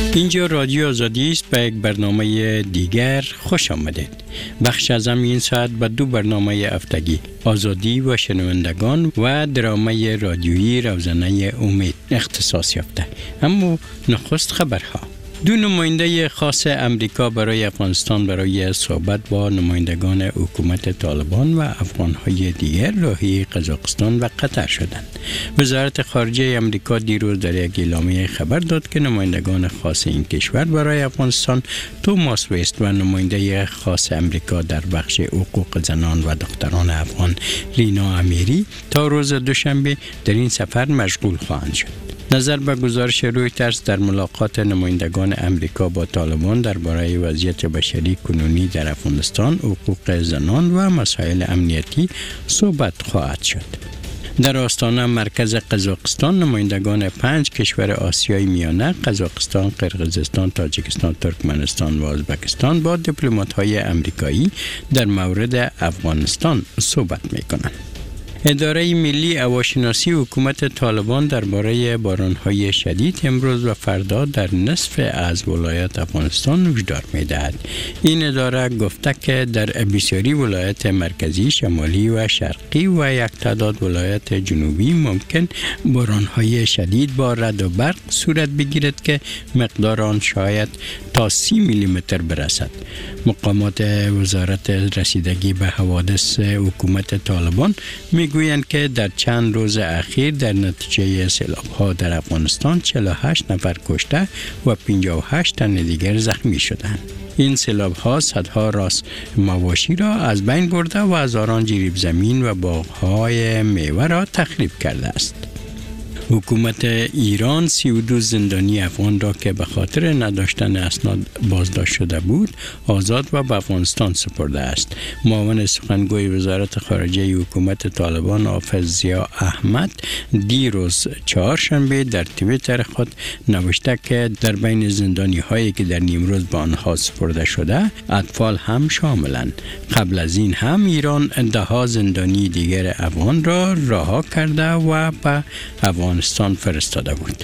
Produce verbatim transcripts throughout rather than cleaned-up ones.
اینجا رادیو آزادی است. به یک برنامه دیگر خوش آمدید. بخش از این ساعت به دو برنامه هفتگی آزادی و شنوندگان و درامه رادیویی روزانه امید اختصاص یافته. اما نخست خبرها. دو نماینده خاص امریکا برای افغانستان برای صحبت با نمایندگان حکومت طالبان و افغانهای دیگر راهی قزاقستان و قطر شدند. وزارت خارجه امریکا دیروز در یک اعلامیه خبر داد که نمایندگان خاص این کشور برای افغانستان توماس ویست و نماینده خاص امریکا در بخش حقوق زنان و دختران افغان لینا امیری تا روز دوشنبه در این سفر مشغول خواهند شد. نظر به گزارش رویترز در ملاقات نمایندگان امریکا با طالبان درباره وضعیت بشری کنونی در افغانستان، حقوق زنان و مسائل امنیتی صحبت خواهد شد. در آستانه مرکز قزاقستان نمایندگان پنج کشور آسیای میانه قزاقستان، قرقیزستان، تاجیکستان، ترکمنستان و ازبکستان با دیپلمات‌های امریکایی در مورد افغانستان صحبت می‌کنند. اداره ملی هواشناسی حکومت طالبان درباره باران‌های شدید امروز و فردا در نصف از ولایات افغانستان هشدار می‌دهد. این اداره گفته که در بسیاری ولایات مرکزی، شمالی و شرقی و یک تعداد ولایات جنوبی ممکن باران‌های شدید با رعد و برق صورت بگیرد که مقدار آن شاید تا سی میلیمتر برسد. مقامات وزارت رسیدگی به حوادث حکومت طالبان میگویند که در چند روز اخیر در نتیجه سیلاب‌ها در افغانستان چهل و هشت نفر کشته و پنجاه و هشت تن دیگر زخمی شدند. این سیلاب‌ها صدها راس مواشی را از بین برده و هزاران جریب زمین و باغ‌های میوه را تخریب کرده است. حکومت ایران سی و دو زندانی افغان را که به خاطر نداشتن اسناد بازداشت شده بود آزاد و به افغانستان سپرده است. معاون سخنگوی وزارت خارجه حکومت طالبان حافظ ضیا احمد دیروز چهارشنبه در توییتر خود نوشته که در بین زندانی هایی که در نیمروز به آنها سپرده شده اطفال هم شاملند. قبل از این هم ایران ده ها زندانی دیگر افغان را رها کرده و به افغانستان فرستاده بود.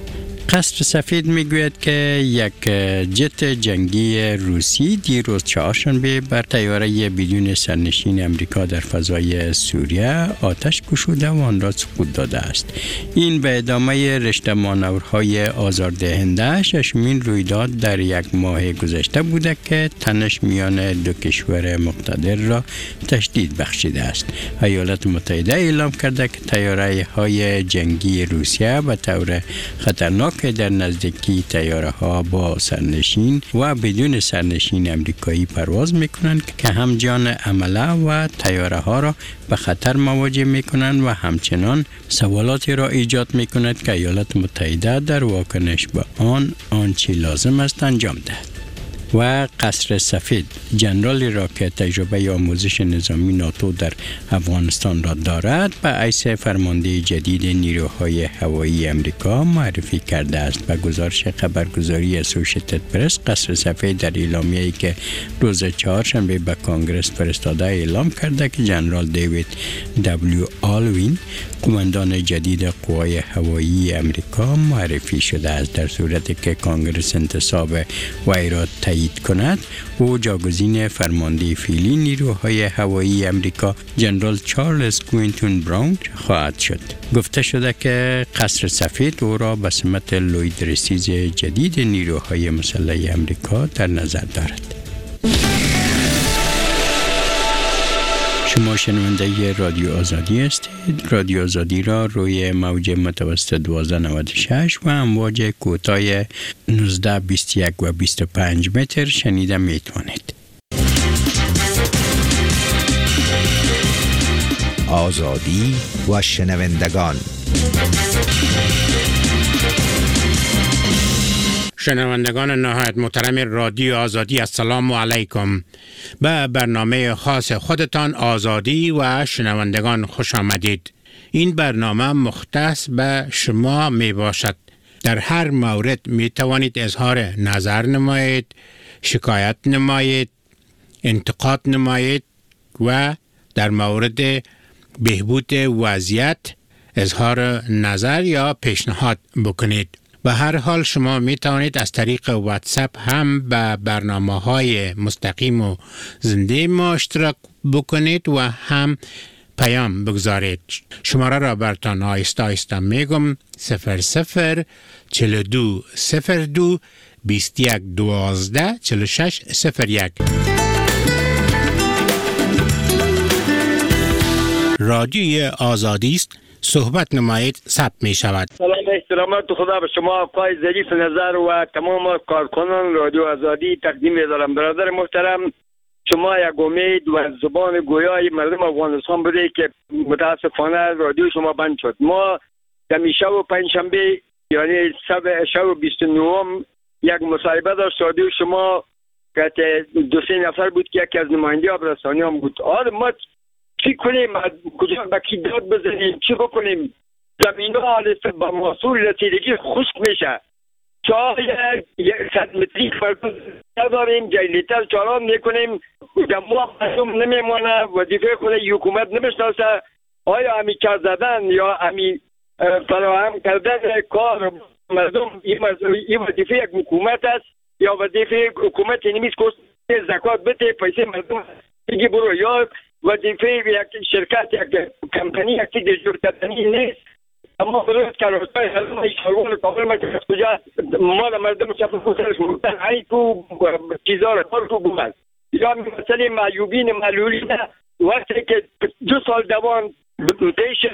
قصر سفید میگوید که یک جت جنگی روسی دیروز چهارشنبه بر طیاره بدون سرنشین امریکا در فضای سوریه آتش گشوده و آن را سقوط داده است. این به ادامه رشته مانورهای آزاردهنده ششمین رویداد در یک ماه گذشته بوده که تنش میان دو کشور مقتدر را تشدید بخشیده است. ایالات متحده اعلام کرده که طیاره های جنگی روسیه به طور خطرناک که در نزدیکی طیاره ها با سرنشین و بدون سرنشین امریکایی پرواز میکنند که هم جان عمله و طیاره ها را به خطر مواجه میکنند و همچنان سوالاتی را ایجاد میکند که ایالات متحده در واکنش به آن آنچه لازم است انجام دهد. و قصر سفید جنرالی را که تجربه آموزش نظامی ناتو در افغانستان را دارد به حیث فرمانده جدید نیروهای هوایی امریکا معرفی کرده است. به گزارش خبرگزاری اسوشیتد پرس قصر سفید در اعلامیه‌ای که روز چهارشنبه به کانگرس فرستاده اعلام کرده که جنرال دیوید دبلیو آلوین قماندان جدید قوای هوایی امریکا معرفی شده است. در صورتی که کانگرس انتصاب وی را تایید کند او جاگزین فرمانده فعلی نیروهای هوایی امریکا جنرال چارلز کوینتون براون خواهد شد. گفته شده که قصر سفید او را به سمت لوید رسیز جدید نیروهای مسلح امریکا در نظر دارد. شما شنونده رادیو آزادی هستید. رادیو آزادی را روی موج متوسط دوازده نود و شش و امواج کوتاه نوزده بیست و یک و بیست و پنج متر شنیده می توانید. آزادی و شنوندگان. شنوندگان نهایت محترم رادیو آزادی، السلام علیکم. به برنامه خاص خودتان آزادی و شنوندگان خوش آمدید. این برنامه مختص به شما می باشد. در هر مورد می توانید اظهار نظر نمایید، شکایت نمایید، انتقاد نمایید و در مورد بهبود وضعیت اظهار نظر یا پیشنهاد بکنید. به هر حال شما می توانید از طریق واتساپ هم به برنامه های مستقیم و زنده ما اشتراک بکنید و هم پیام بگذارید. شماره را برتان آیسته آیسته میگم: صفر صفر چهل و دو صفر دو بیست و یک دوازده چهل و شش صفر یک. رادیوی آزادی است. صحبت نمایید ثبت می شود. سلام احترامات خدا به شما آقای ظریف نظر و تمام کارکنان رادیو آزادی تقدیم می‌دارم. برادر محترم، شما یک امید و زبان گویای مردم افغانستان بوده که متاسفانه رادیو شما بند شد. ما دمیشه و پنجشنبه یعنی شب بیست و نهم یک مصاحبه داشت رادیو شما که دو سه نفر بود که یکی از نماینده آبرسانی هم بود. آره ما چی کنیم؟ کجا با کی داد بزنیم؟ چی بکنیم؟ زمین ها با محصول رسیدگی خشک میشه. چای یک صد متری فرق نداریم، جلیتر چالان میکنیم، جمعه مردم نمیمانه، وظیفه خود حکومت نمیشناسه. آیا همی کار زدن یا همی فراهم کردن کار مردم این وظیفه یک حکومت است یا وظیفه حکومت نمیست که زکات بده پیسه مردم دیگه برو، یا وظیفه یک شرکت یک کمپانی یک چیز جور کردنی نیست. اما برای کارهای هلمه شروع کامل مکرد کجا مال مردم شب خودش مردن های تو چیزا را کار تو بود. یا مثلا معیوبین معلولین وقتی که دو سال دوان دیش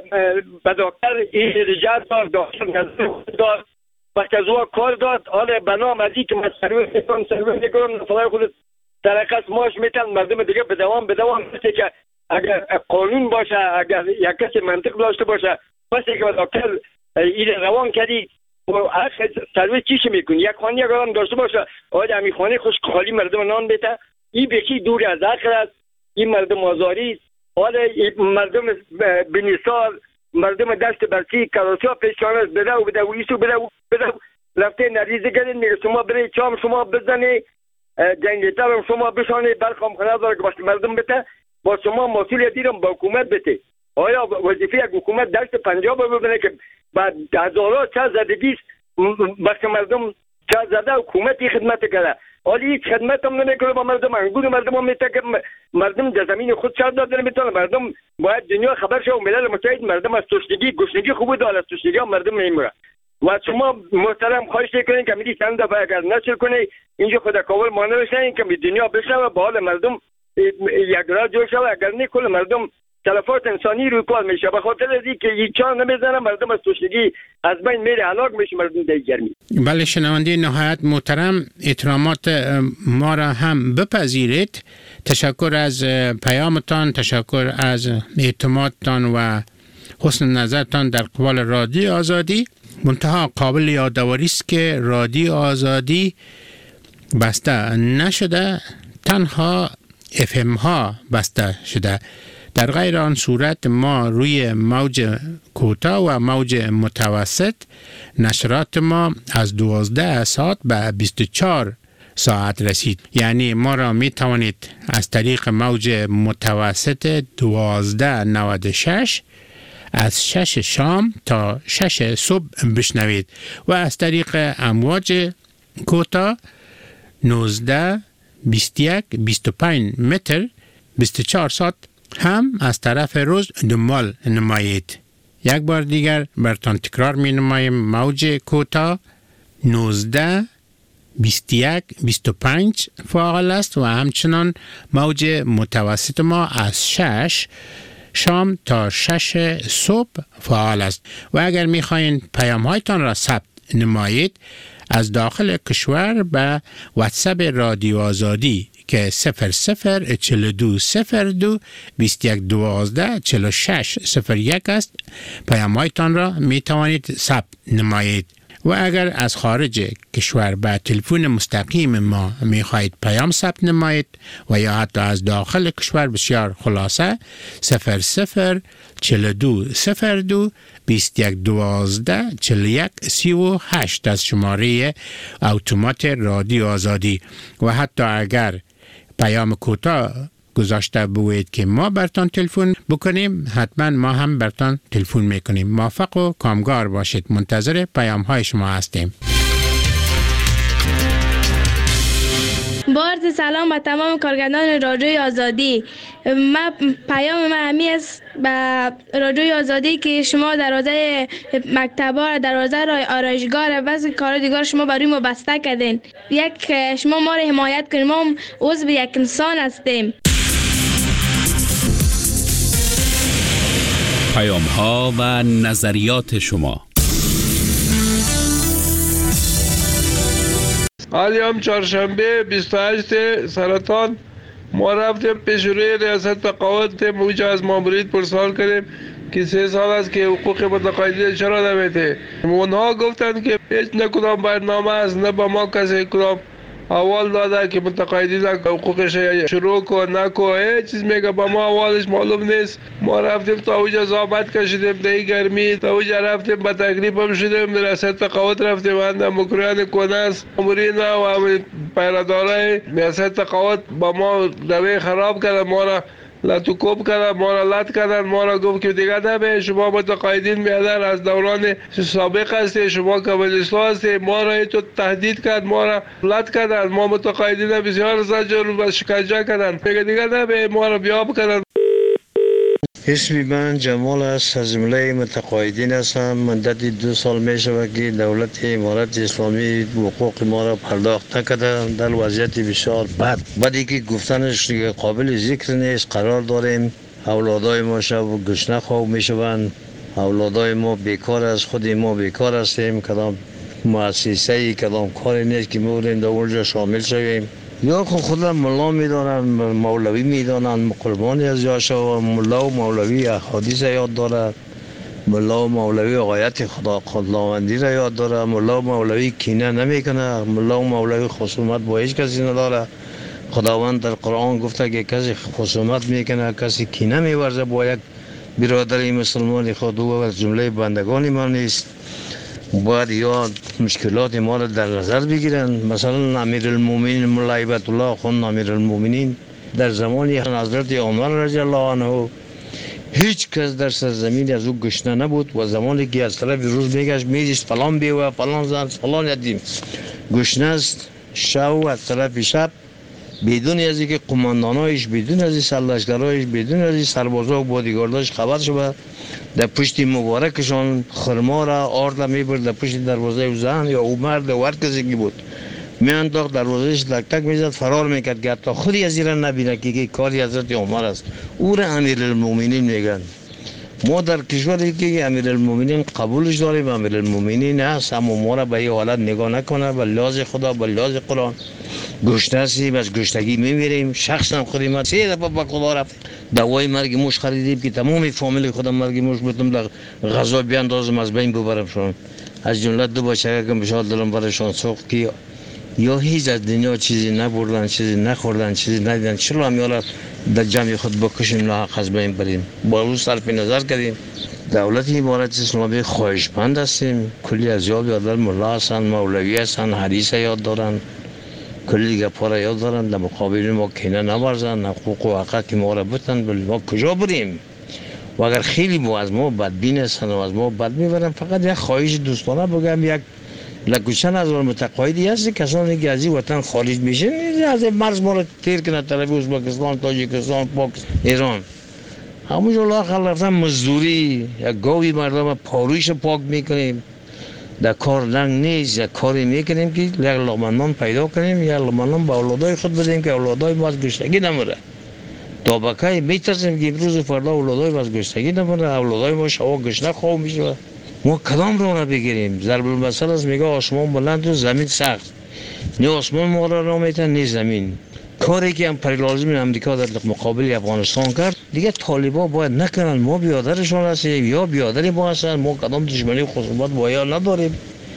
به دکتر این رجاعت دار داشتن دار وقتی از او کار داد حالا بنام از این که من سرویس میکنم سرویس میکنم نفلای خود ترقص ماش میتن مردم دیگه به دوام به دوام مثل که اگر قانون باشه، اگر یک کسی منطق داشته باشه، مثل که دکتر این روان کردی هر سرویس چیش میکنی یک خانه اگر هم داشته باشه آیا همی خانه خوش خالی مردم نان بیته این بکی دور از عقل است. این مردم آزاری حالا مردم بنیسال مردم دست برسی کراسی ها پیشانه بده و بده و ایسو بده و بده رفته نریزه گرین میگه شما برای چام شما بزنی جنگیتر هم شما بشانه برخام خانه داره که باشه مردم بده با شما مسئولیت دیرم با حکومت بده. آیا وظیفه یک حکومت دست پنجاب ببینه که بعد هزارها چه زدگیست وقتی مردم چه زده حکومتی خدمت کرده حالی هیچ خدمت هم نمیکنه با مردم. انگور مردم هم میتونه که مردم در زمین خود شد داده نمیتونه. مردم باید دنیا خبر شد و ملل متحد مردم از تشنگی گشنگی خوب داره از تشنگی هم مردم نمیمونه. و شما محترم خواهش کنین که میری چند دفعه اگر نشر کنی اینجا خدا کاول مانه بشنین که دنیا بشنوه با حال مردم یک را جور شوه. اگر نه کل مردم تلفات انسانی روی کار میشه به خاطر از اینکه هیچ چا نمیزنه مردم از تشنگی از بین میره هلاک میشه مردم در گرمی. بله شنونده نهایت محترم احترامات ما را هم بپذیرید. تشکر از پیامتان، تشکر از اعتمادتان و حسن نظرتان در قبال رادیو آزادی. منتها قابل یادآوری است که رادیو آزادی بسته نشده، تنها اف ام ها بسته شده. در غیر آن صورت ما روی موج کوتاه و موج متوسط نشرات ما از دوازده ساعت به بیست و چهار ساعت رسید. یعنی ما را می توانید از طریق موج متوسط دوازده نود و شش از شش شام تا شش صبح بشنوید و از طریق امواج کوتاه نوزده بیست و یک بیست و پنج متر بیست و چهار ساعت هم از طرف روز دنبال نمایید. یک بار دیگر برتان تکرار می نمایم. موج کوتاه نوزده بیست و یک بیست و پنج فعال است و همچنان موج متوسط ما از شش شام تا شش صبح فعال است. و اگر می خواهید پیام هایتان را ثبت نمایید از داخل کشور به واتساپ رادیو آزادی که صفر صفر چهل و دو صفر دو بیست و یک دوازده چهل و شش صفر یک است. پیام هایتان را می توانید ثبت نمایید. و اگر از خارج کشور به تلفن مستقیم ما می خواهید پیام ثبت نمایید و یا حتی از داخل کشور بسیار خلاصه صفر صفر چهل و دو صفر دو بیست و یک دوازده چهل و یک سی و هشت از شماره اتومات رادیو آزادی. و حتی اگر پیام کوتاه گذاشته بوید که ما برتان تلفن بکنیم، حتما ما هم برتان تلفن میکنیم. موفق و کامگار باشید. منتظر پیام های شما هستیم. با عرض سلام به تمام کارگردان رادیوی آزادی. من پیام من همی است به رادیوی آزادی که شما دروازه مکتبا، دروازه رای آرایشگاه و بعضی کار دیگر شما برای ما بسته کردین. یک شما ما را حمایت کنید، ما عضو یک انسان هستیم. پیام ها و نظریات شما. حالی هم چهارشنبه بیست و هشت سرطان ما رفتیم پیش روی ریاست تقاعد موجه از مامورید پرسوال کردیم که سه سال است که حقوق متقاعدین چرا نمیده. اونها گفتند که هیچ نه کدام برنامه است، نه با ما کسی کدام اول داده که متقاعدین حقوقش شروع کن نکن، هیچ چیز میگه با ما اولش معلوم نیست. ما رفتیم تا اوجا زحمت کشیدیم در گرمی، تا اوجا رفتیم با تکلیف هم شدیم، ریاست تقاعد رفتیم اند مکریان کنس امورین و پیرادارای ریاست تقاعد با ما روی خراب کرد، ما را لطوکوب کردن، ما را لط کردن، ما را گفت که دیگه نبه شما متقاعدین میادن از دوران سابق هستی، شما کمونیستا هستی، ما را تو تهدید کرد، ما را لط کردن، ما متقاعدین بسیار زجر و شکنجه کردن، میگه دیگه نبه ما را بیاب کردن. اسمی من جمال است، از جمله متقاعدین هستم. مدت دو سال می شود که دولت امارت اسلامی حقوق ما را پرداخت نکرده، در وضعیت بسیار بد. بعدی که گفتنش قابل ذکر نیست. قرار داریم اولادای ما شب گشنه خواب می شوند، اولادای ما بیکار است، خود ما بیکار هستیم، کدام مؤسسه‌ای کدام کاری نیست که می‌بریم در اونجا شامل شویم. یا خود خودم ملا میدانن، مولوی میدانن، قربانی از یاشا. ملا و مولوی احادیث یاد داره، ملا و مولوی آیت خدا خداوندی را یاد داره، ملا و مولوی کینه نمیکنه، ملا و مولوی خصومت با هیچ کسی نداره. خداوند در قرآن گفته که کسی خصومت میکنه، کسی کینه میورزه با یک برادری مسلمان خود، او از جمله بندگان ما نیست. باید یا مشکلات ما را در نظر بگیرن. مثلا امیرالمومنین مولا هیبت الله خان امیرالمومنین در زمان حضرت عمر رضی الله عنه هیچ کس در سرزمین از او گشنه نبود و زمانی که از طرف روز میگشت میدیست فلان بیوه فلان زن فلان یتیم گشنه است، شب از طرف شب بدون از اینکه قماندانایش، بدون از این سرلشکرایش، بدون از این سربازا و بادیگارداش خبر شد، در پشت مبارکشان خرما را آرد میبرد در پشت دروازه او زن یا او مرد و هر کسی که بود میانداخت دروازهش تک تک میزد، فرار میکرد که حتی خودی از این نبینه که کاری حضرت عمر است. او را امیرالمومنین میگن. ما در کشوری که امیرالمومنین قبولش داریم، امیرالمومنین هست، اما ما را به این حالت نگاه نکنه. به لحاظ خدا، به لحاظ قرآن گشنه هستیم، از گشتگی میمیریم. شخصا خودی من سه دفعه با خدا رفت دوای مرگ موش خریدیم که تمام فامیل خودم مرگ موش بودم در غذا بیاندازم از بین ببرمشون. از جمله دو بچه که بشار دلم برشان سوخت که یا هیچ از دنیا چیزی نبردن، چیزی نخوردن، چیزی ندیدن، چرا هم یالا در جمع خود بکشیم لاحق از بین بریم. با روز صرف نظر کردیم. دولت امارت اسلامی خواهشمند هستیم. کلی از یاد یادر ملا هستن، مولوی هستن، حدیث یاد دارن، کلی دیگه پارا یاد دارن. در مقابل ما کینه نورزن، حقوق و حقوق که ما را بتن، بل ما کجا بریم؟ و اگر خیلی ما از ما بدبین هستن و از ما بد میبرن، فقط یک خواهش دوستانه بگم، یک لکوچن از متقاعدی هست کسانی که از این وطن خارج میشه از مرز ما را تیر کنه طرف ازبکستان، تاجیکستان، پاکستان، ایران. همونجا لااقل رفتن مزدوری، یک گاوی مردم پارویش پاک میکنیم، در کار لنگ نیست، یک کاری میکنیم که یک لقمه پیدا کنیم، یک لقمه به اولادای خود بدیم که اولادای ما از گشتگی نمره. تا بکای میترسیم که امروز و فردا اولادای ما از گشتگی نمره، اولادای ما شوا گشنه خواب میشه. ما کدام رو را بگیریم؟ ضرب المثل است، میگه آسمان بلند و زمین سخت. نه آسمان ما را را میتن، نه زمین. کاری که امپریالیسم امریکا در مقابل افغانستان کرد، دیگه طالبا باید نکنن. ما بیادرشون هستیم یا بیادر ما هستن، ما کدام دشمنی و خصومت با یا نداریم.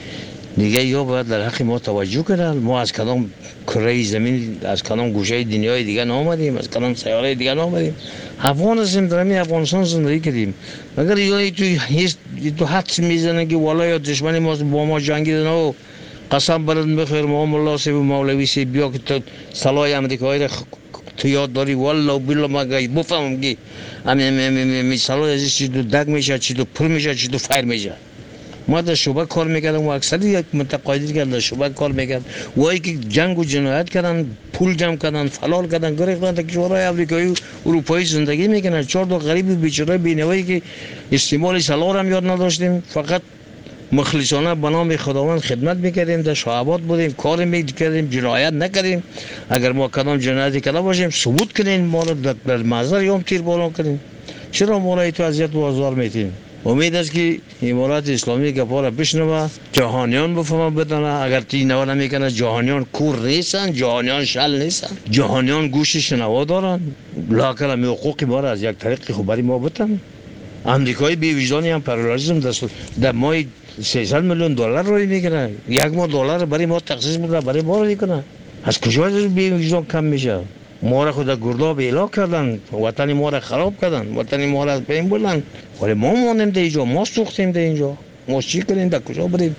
دیگه یا باید در حق ما توجه کنن. ما از کدام کره زمین، از کدام گوشه دنیای دیگه نآمدیم، از کدام سیاره دیگه نآمدیم. افغان هستیم، در همین افغانستان زندگی کردیم. مگر یا تو هیچ تو حدس میزنن که والا یا دشمنی ما با ما جنگیدن و قسم برد بخیر ما ملا سی و مولوی سی بیا که تو سلاح امریکایی را تو یاد داری والله بالله مگه بفهمم که همین مثلا از چی تو دگ میشه چی تو پول میشه چی تو فایر میشه. ما در شعبه کار میکردم و اکثر یک متقاعدی که در شعبه کار میکرد وایی که جنگ و جنایت کردن پول جمع کردن فلال کردن گریختن تا کشورهای آمریکایی و اروپایی زندگی میکنن. چهار تا غریب بیچاره بینوایی که استعمال سلاح هم یاد نداشتیم فقط مخلصانه به نام خداوند خدمت میکردیم در شعبات بودیم کار میکردیم جنایت نکردیم. اگر ما کدام جنایتی کرده باشیم ثبوت کنین ما را در محضر یوم تیر بالان کنیم. چرا ما را تو اذیت و آزار میتین؟ امید است که امارات اسلامی گپا بشنوه جهانیان بفهمه بدانه. اگر تی نوا نمیکنه جهانیان کور نیستن جهانیان شل نیستن جهانیان گوش شنوا دارن. لاکل می حقوق ما را از یک طریق خبری ما بتن. امریکایی بی وجدانی هم پرورالیسم در ماه سیصد میلیون دلار روی میکنه. یک ماه دلار برای ما تخصیص میکنه برای ما رو میکنه. از کجا بی وجدان کم میشه؟ ما را خود گرداب ایلا کردن وطن ما را خراب کردن وطن ما را از بین بردن. ولی ما مانیم در اینجا ما سوختیم در اینجا ما چی کنیم در کجا بریم؟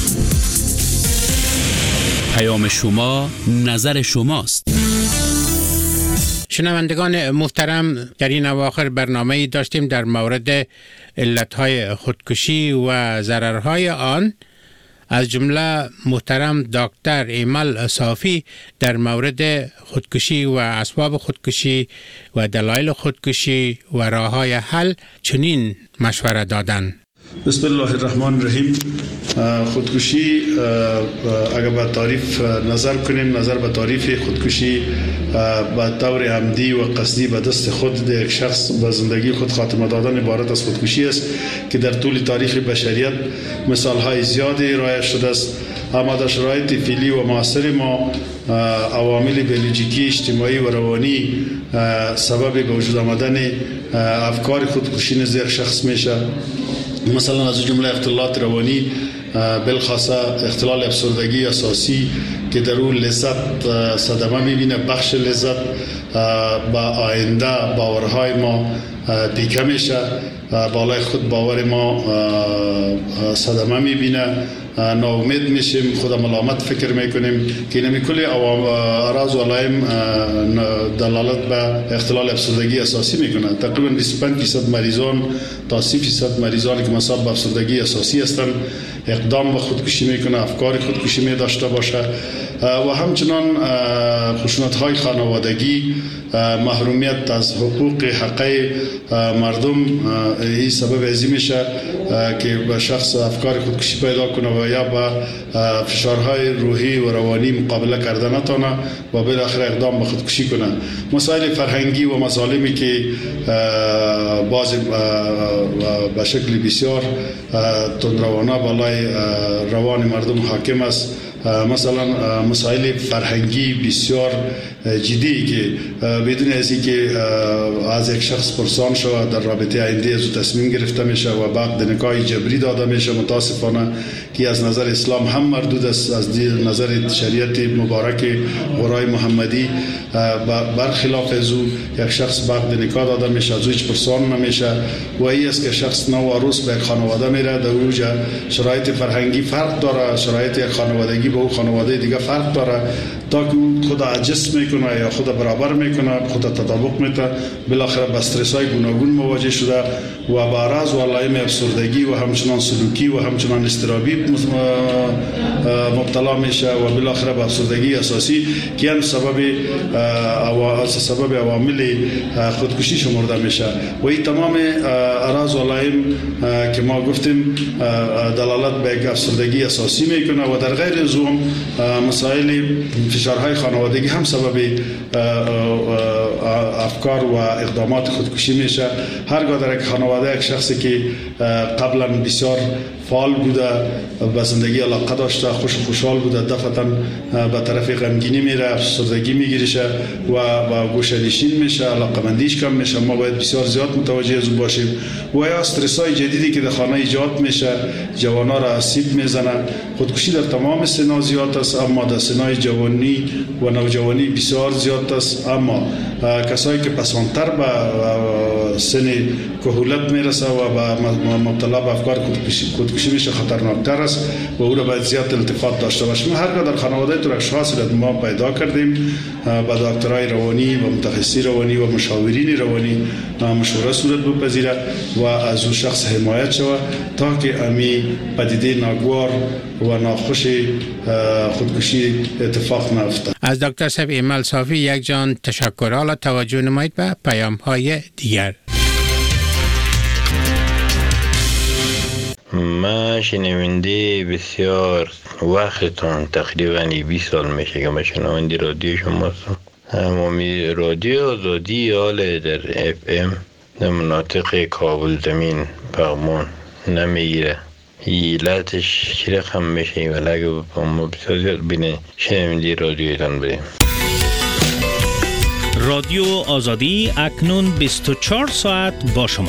پیام شما نظر شماست. شنوندگان محترم در این اواخر برنامه‌ای داشتیم در مورد علتهای خودکشی و ضررهای آن. از جمله محترم دکتر ایمل صافی در مورد خودکشی و اسباب خودکشی و دلایل خودکشی و راه‌های حل چنین مشوره دادند. بسم الله الرحمن الرحیم. خودکشی اگر به تعریف نظر کنیم نظر به تعریف خودکشی به طور عمدی و قصدی به دست خود یک شخص به زندگی خود خاتمه دادن عبارت از خودکشی است که در طول تاریخ بشریت مثال‌های زیادی رایج شده است. اما در شرایط فعلی و معاصر ما عوامل بیولوژیکی اجتماعی و روانی سبب به وجود آمدن افکار خودکشی نزد یک شخص میشه. مثلا از جمله اختلالات روانی بالخاصه اختلال افسردگی اساسی که در اون لذت صدمه میبینه بخش لذت با آینده باورهای ما پیکه میشه بالای خود باور ما صدمه میبینه ناامید میشیم خود ملامت فکر میکنیم که نمی کلی اعراض و علائم دلالت به اختلال افسردگی اساسی میکنه. تقریبا بیست و پنج درصد مریضان تا سی درصد مریضانی که مصاب به افسردگی اساسی هستند اقدام به خودکشی میکنه افکار خودکشی می داشته باشه و همچنان خشونت های خانوادگی محرومیت از حقوق حقه مردم این سبب ازی میشه که به شخص افکار خودکشی پیدا کنه و یا با فشارهای روحی و روانی مقابله کرده نتونه و بالاخره اقدام به خودکشی کنه. مسائل فرهنگی و مظالمی که باز به شکل بسیار تندروانه بالای روان مردم حاکم است. مثلا مسائل فرهنگی بسیار جدی که بدون از اینکه از یک شخص پرسان شود در رابطه آینده از تصمیم گرفته میشه و بعد نکاح جبری داده میشه متاسفانه که از نظر اسلام هم مردود است از نظر شریعت مبارک قرآن محمدی برخلاف از او یک شخص بعد نکاح داده میشه از او هیچ پرسان نمیشه و این است که شخص نو عروس به خانواده میره در اوج شرایط فرهنگی فرق داره شرایط خانوادگی با او خانواده دیگه فرق داره تا که خود عجز میکنه یا خود برابر میکنه خود تطابق میده بالاخره با استرس های گوناگون مواجه شده و با اعراض و علائم افسردگی و همچنان سلوکی و همچنان اضطرابی مبتلا میشه و بالاخره با افسردگی اساسی که هم سبب سبب عوامل خودکشی شمرده میشه و این تمام اعراض و علائم که ما گفتیم دلالت به یک افسردگی اساسی میکنه و در غیر از اون مسائل فشارهای خانوادگی هم سبب افکار و اقدامات خودکشی میشه. هرگاه در یک خانواده یک شخصی که قبلا بسیار فعال بوده به زندگی علاقه داشته خوش خوشحال بوده دفعتا به طرف غمگینی میره افسردگی میگیره و با گوشه‌نشین میشه علاقمندیش کم میشه. ما باید بسیار زیاد متوجه از اون باشیم و یا استرس های جدیدی که در خانه ایجاد میشه جوانا را آسیب میزنه. خودکشی در تمام سنا زیاد است اما در سنای جوانی و نوجوانی بسیار زیاد است اما کسایی که پسانتر به سن کهولت میرسه و به مبتلا به افکار خودکشی میشه، خطرناکتر است و او را باید زیاد التفات داشته باشیم. هرگاه در خانواده تو اشخاص را ما پیدا کردیم با دکترای روانی و متخصصی روانی و مشاورین روانی مشوره صورت بپذیره و از او شخص حمایت شود تا که امی پدیده ناگوار و ناخوش خودکشی اتفاق نیفته. از دکتر صاحب ایمل صافی یک جان تشکر. حالا توجه نمایید به پیام های دیگر. من شنونده بسیار وقتتان، تقریبا بیست سال میشه که من شنونده رادیو شما هستم. همامی رادیو آزادی حال در اف ام در مناطق کابل زمین پغمان نمیگیره. ایلتش چی رقم میشه ولی اگه ما بسیار زیاد بینه شنونده رادیویتان بریم. رادیو آزادی اکنون بیست و چهار ساعت با شما.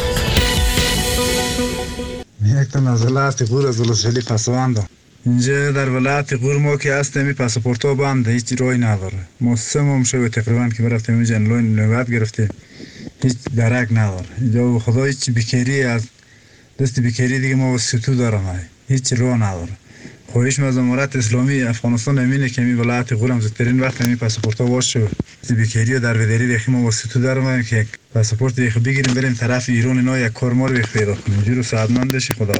یک تا از ولایت غور از ولسوالی پسواندم. اینجا در ولایت غور ما که هستیم این پاسپورت ها بنده، هیچ روی نداره. ما سه ماه شده تقریبا که برفتیم اینجا انلوین نوبت گرفتیم، هیچ درک نداره. اینجا خدا هیچ بیکاری از دست بیکاری دیگه ما وسیتو دارم های. هیچ راه نداره. خواهش از امارت اسلامی افغانستان امینه که می ولایت غور هم زودترین وقت می پاسپورت ها باشه. بیکاری و در ودری دیگه ما وسیتو دارم که پاسپورت دیگه بگیریم بریم طرف ایران اینا یک کار ما رو پیدا کنیم. جورو سعادتمند بشی خدا.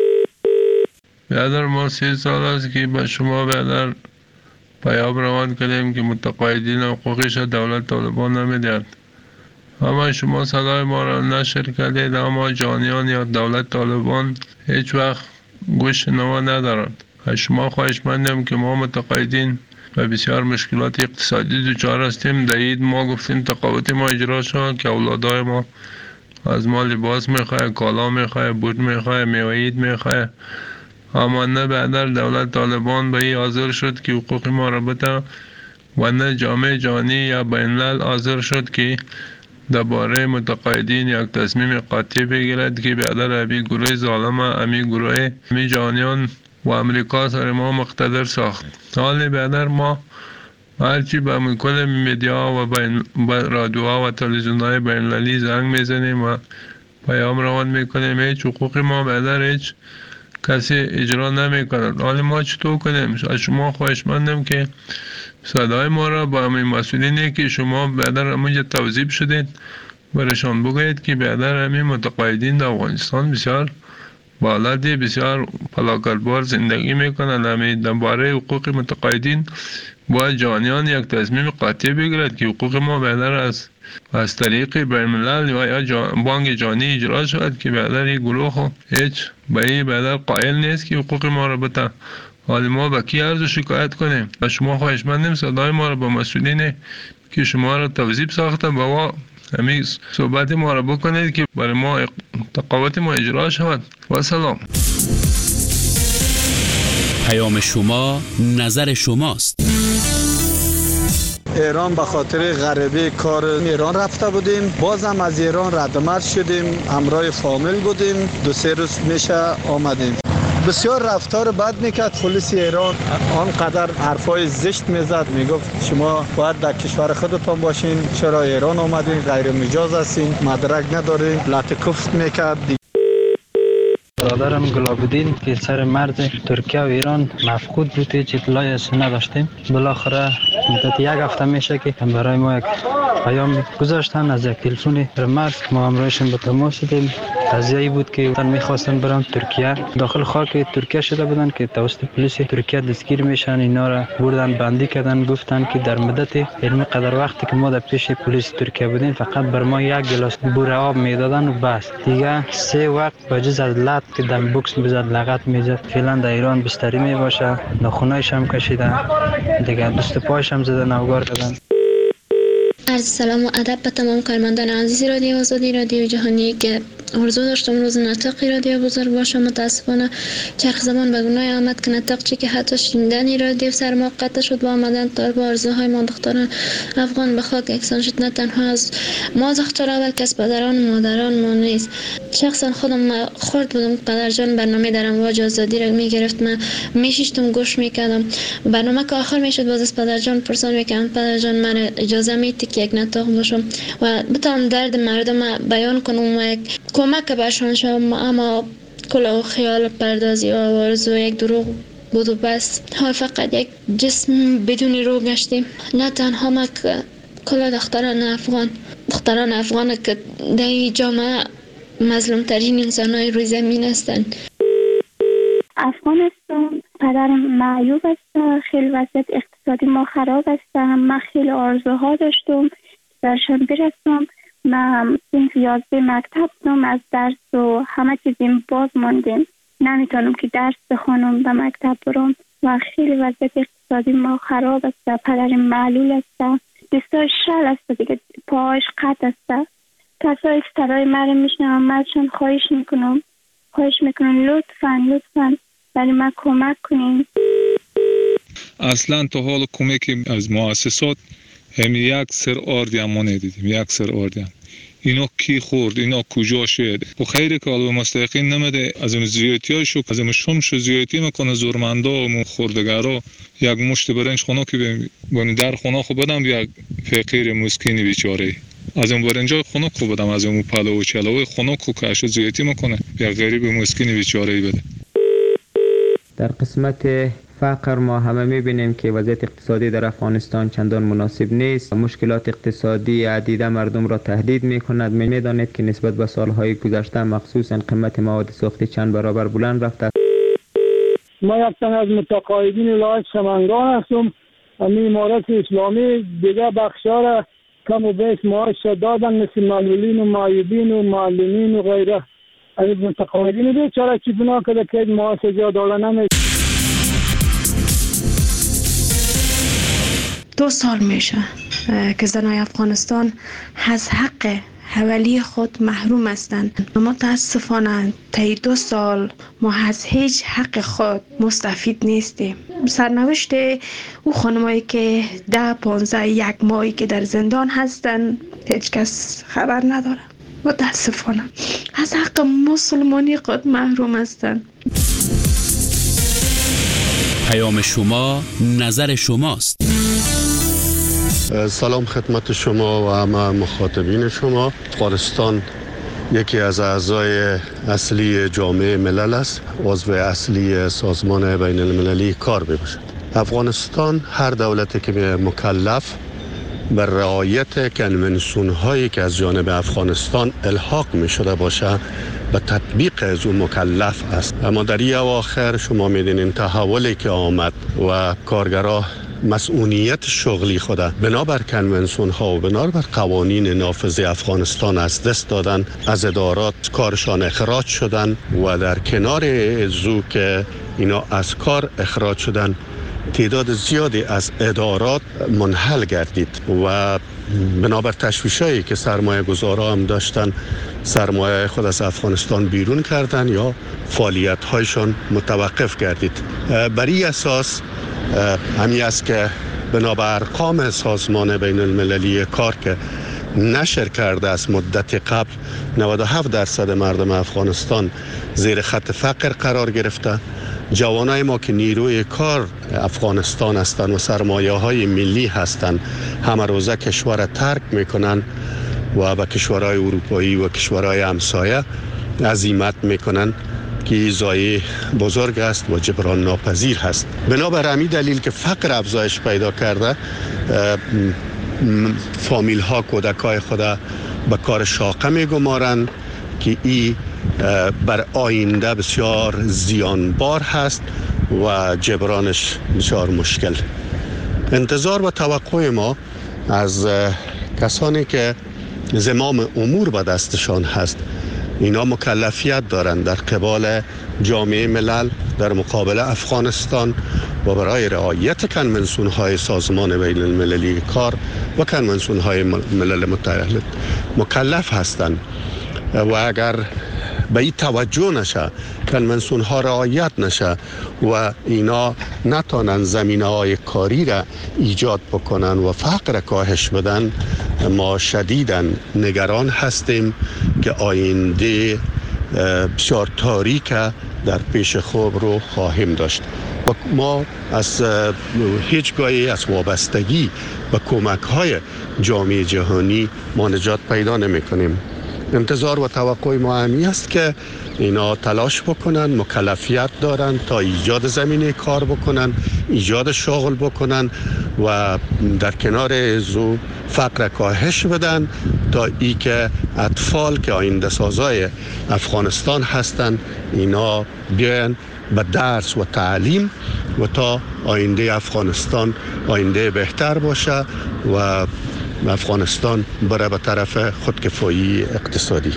برادر ما سی سال است که به شما برادر پیام روان کردیم که متقاعدین حقوقش دولت طالبان نمیدهد. اما شما صدای ما را نشر کردید، اما جانیان یا دولت طالبان هیچ وقت گوش نوا ندارند. از شما خواهش مندم که ما متقاعدین و بسیار مشکلات اقتصادی دچار هستیم. در عید ما گفتیم تقاعد ما اجرا شد که اولادای ما از ما لباس میخواه، کالا میخواه، بوت میخواه، میوه عید میخواه. اما نه بعدر دولت طالبان به این حاضر شد که حقوق ما را بده و نه جامعه جهانی یا بین الملل حاضر شد که درباره متقاعدین یک تصمیم قاطع بگیرد که بعدر امی گروه ظالم، امی گروه امی جهانیان و امریکا سر ما مقتدر ساخت. حال بعدر ما هرچی به کل میدیا و بین رادیوها و تلویزیون‌های بین المللی زنگ میزنیم و پیام روان میکنیم، هیچ حقوق ما بعدر هیچ کسی اجرا نمیکنند. حالا ما چطور کنیم؟ از شما خواهشمندم که صدای ما را با همین مسئولینی که شما بعدر همونجا توضیح شدید برشان بگویید که بعدر همین متقاعدین در افغانستان بسیار بالادی بسیار پلاکالبار زندگی میکنند. همین درباره حقوق متقاعدین باید جانیان یک تصمیم قاطع بگیرد که حقوق ما بعدر از از طریق بین الملل و یا جان بانک جهانی اجرا شود که بعدر این گروه هیچ به این بعدر قائل نیست که حقوق ما را بده. حالا ما با کی عرض شکایت کنیم؟ و شما خواهشمندیم صدای ما را با مسئولین که شما را توظیف ساخته با همین صحبت ما را بکنید که برای ما تقاعد ما اجرا شود. و سلام. پیام شما نظر شماست. ایران به خاطر غریبه کار ایران رفته بودیم، بازم از ایران ردمرد شدیم، همراه فامیل بودیم، دو سه روز میشه آمدیم. بسیار رفتار بد میکرد پلیس ایران، آنقدر حرفای زشت میزد، میگفت شما باید در کشور خودتان باشین، چرا ایران آمدین، غیر مجاز هستین، مدرک ندارین، لطکفت میکرد. برادرم گلابودین که سر مرز ترکیه و ایران مفقود بود، هیچ اطلاعی از نداشتیم. بالاخره مدت یک هفته میشه که برای ما یک پیام گذاشتن از یک تلفن مرز، ما همراهشون به تماس شدیم. قضیه بود که من میخواستن برم ترکیه، داخل خاک ترکیه شده بودن که توسط پلیس ترکیه دستگیر میشن، اینا را بردن بندی کردن، گفتن که در مدت علمی قدر وقتی که ما در پیش پلیس ترکیه بودیم فقط بر ما یک گلاس بوره آب میدادن و بس، دیگه سه وقت بجز از لط که دم بوکس میزد لغت میزد. فعلا در ایران بستری میباشه، ناخونایش هم کشیدن، دیگه دست پایش هم زدن، نوگار کردن. عرض سلام و ادب به تمام کارمندان عزیز رادیو آزادی رادیو جهانی که آرزو داشتم روز نطقی رادیو بزرگ باشم. متاسفانه چرخ زمان به گناه آمد که نطق چی که حتی شنیدن رادیو سر ما قطع شد با آمدن طالب آرزوهای ما دختران افغان به خاک یکسان شد. نه تنها از ما دخترها بلکه از پدران و مادران ما نیست. شخصا خودم خورد بودم پدر جان برنامه در امواج آزادی را میگرفت، من میشیشتم گوش میکردم. برنامه که آخر میشد باز از پدر جان پرسان میکردم پدر جان من اجازه میدی که یک نطق باشم و بتونم درد مردم بیان کنم و یک کمک برشان شوم. اما کل خیال پردازی و آرزو یک دروغ بود و بس. ها فقط یک جسم بدون روح گشتیم. نه تنها ما که کل دختران افغان دختران افغان که در این جامعه مظلوم ترین انسان های روی زمین هستند. افغانستان پدر معیوب است، خیلی وضعیت اقتصادی ما خراب است. من خیلی آرزوها داشتم درشان برسم. من صنف یازده مکتب بودم، از درس و همه چیزیم باز ماندیم، نمیتونم که درس بخونم به مکتب برم و خیلی وضعیت اقتصادی ما خراب است. پدر معلول است، دستای شل است دیگه، پاهاش قطع است. کسایی که صدای مرا میشنوم مازشان خواهش میکنم خواهش میکنم لطفاً لطفاً برای من کمک کنین. اصلا تا حال کمکی از مؤسسات همین یک سر آردی هم ما ندیدیم. یک سر آردی هم اینا کی خورد، اینا کجا شد. و خیلی که علوه مستحقین نمیده از اون زیادی های شو از اون شمش زیادی میکنه زورمنده و خوردگرها. یک مشت برنج خونه که بانی در خونه خو بدم یک فقیر مسکینی بیچاره از اون برنجای خونه خو بدم از اون پلو و چلوی خونه خو که اشو زیادی میکنه یک غریب مسکینی بیچاره بده. در قسمت فقر ما همه میبینیم که وضعیت اقتصادی در افغانستان چندان مناسب نیست. مشکلات اقتصادی عدیده مردم را تهدید میکند. میدانید که نسبت به سالهای گذشته مخصوصا قیمت مواد سوختی چند برابر بلند رفته. ما یک تن از متقاعدین ولایت سمنگان هستم. همین امارت اسلامی دیگه بخشا را کم و بیش معاش دادن، مثل معلولین و معیوبین و معلمین و غیره. از متقاعدین بیچاره چی بنا کرده که معاش زیاد دادن نمی. دو سال میشه که زنای افغانستان از حق حوالی خود محروم هستند. متاسفانه طی دو سال ما از هیچ حق خود مستفید نیستیم. سرنوشت او خانمایی که ده پانزده یک ماهی که در زندان هستند هیچ کس خبر نداره. متاسفانه از حق مسلمانی خود محروم هستند. پیام شما نظر شماست. سلام خدمت شما و همه مخاطبین شما. افغانستان یکی از اعضای اصلی جامعه ملل است، عضو اصلی سازمان بین المللی کار میباشد. افغانستان هر دولتی که مکلف بر رعایت کنونسیون هایی که از جانب افغانستان الحاق می شده باشه به تطبیق از اون مکلف است. اما در این اواخر شما میدونین تحولی که آمد و کارگرها مسئولیت شغلی خود بنابر کنونسیون ها و بنابر قوانین نافذ افغانستان از دست دادن، از ادارات کارشان اخراج شدن و در کنار ازو که اینا از کار اخراج شدن تعداد زیادی از ادارات منحل گردید و بنابر تشویشایی که سرمایه گذارا هم داشتن سرمایه خود از افغانستان بیرون کردن یا فعالیت هایشان متوقف گردید. بر این اساس همی است که بنابر ارقام سازمان بین المللی کار که نشر کرده است مدت قبل نود و هفت درصد مردم افغانستان زیر خط فقر قرار گرفته. جوانای ما که نیروی کار افغانستان هستند و سرمایه های ملی هستند همه روزه کشور ترک میکنن و به کشورهای اروپایی و کشورهای همسایه عزیمت میکنن که ضایعه بزرگ است و جبران ناپذیر هست. بنابر همین دلیل که فقر افزایش پیدا کرده فامیل ها کودک های خود به کار شاقه میگمارند که این بر آینده بسیار زیانبار هست و جبرانش بسیار مشکل. انتظار و توقع ما از کسانی که زمام امور به دستشان هست اینا مکلفیت دارند در قبال جامعه ملل در مقابل افغانستان و برای رعایت کنونسیون های سازمان بین المللی کار و کنونسیون های ملل متحد مکلف هستند. و اگر به این توجه نشه، کنونسیون ها رعایت نشه و اینا نتانن زمینه های کاری را ایجاد بکنن و فقر کاهش بدن، ما شدیداً نگران هستیم که آینده بسیار تاریک در پیش خوب رو خواهیم داشت. ما از هیچگاهی از وابستگی به کمک های جامعه جهانی ما نجات پیدا نمی کنیم. انتظار و توقع ما همی است که اینا تلاش بکنن، مکلفیت دارن تا ایجاد زمینه کار بکنن، ایجاد شغل بکنن و در کنار ازو فقر کاهش بدن تا ای که اطفال که آینده سازای افغانستان هستن اینا بیان به درس و تعلیم و تا آینده افغانستان آینده بهتر باشه و افغانستان بره به طرف خودکفایی اقتصادی.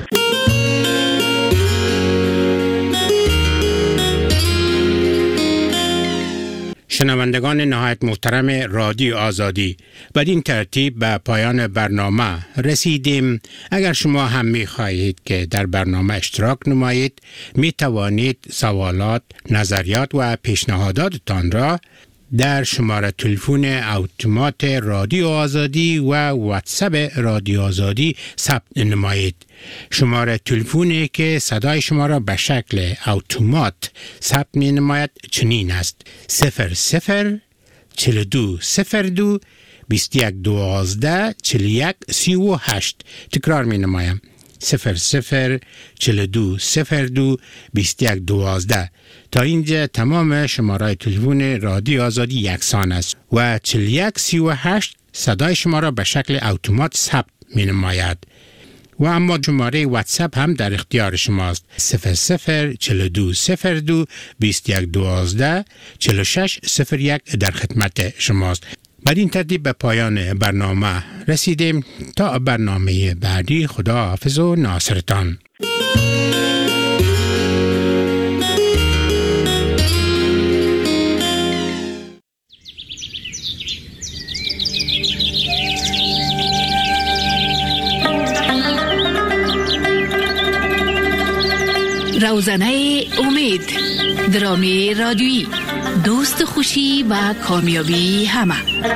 شنوندگان نهایت محترم رادیو آزادی، بدین ترتیب به پایان برنامه رسیدیم. اگر شما هم می خواهید که در برنامه اشتراک نمایید، می توانید سوالات، نظریات و پیشنهاداتتان را در شماره تلفن اتومات رادیو آزادی و واتساپ رادیو آزادی ثبت نمایید. شماره تلفنی که صدای شما را به شکل اتومات ثبت می نماید چنین است: صفر صفر چهل و دو صفر دو بیست و یک دوازده چهل و یک سی و هشت. تکرار می نمایم: صفر صفر چهل و دو صفر دو بیست و یک دوازده. تا اینجا تمام شماره تلفن رادیو آزادی یکسان است و چهل و یک سی و هشت صدای شما را به شکل اتومات ثبت می نماید. و اما شماره واتساپ هم در اختیار شماست: صفر صفر چهل و دو صفر دو بیست و یک دوازده چهل و شش صفر یک در خدمت شماست. بعد این ترتیب به پایان برنامه رسیدیم. تا برنامه بعدی، خدا حافظ و ناصرتان. روزنه امید، درامی رادیویی، دوست خوشی و کامیابی همه.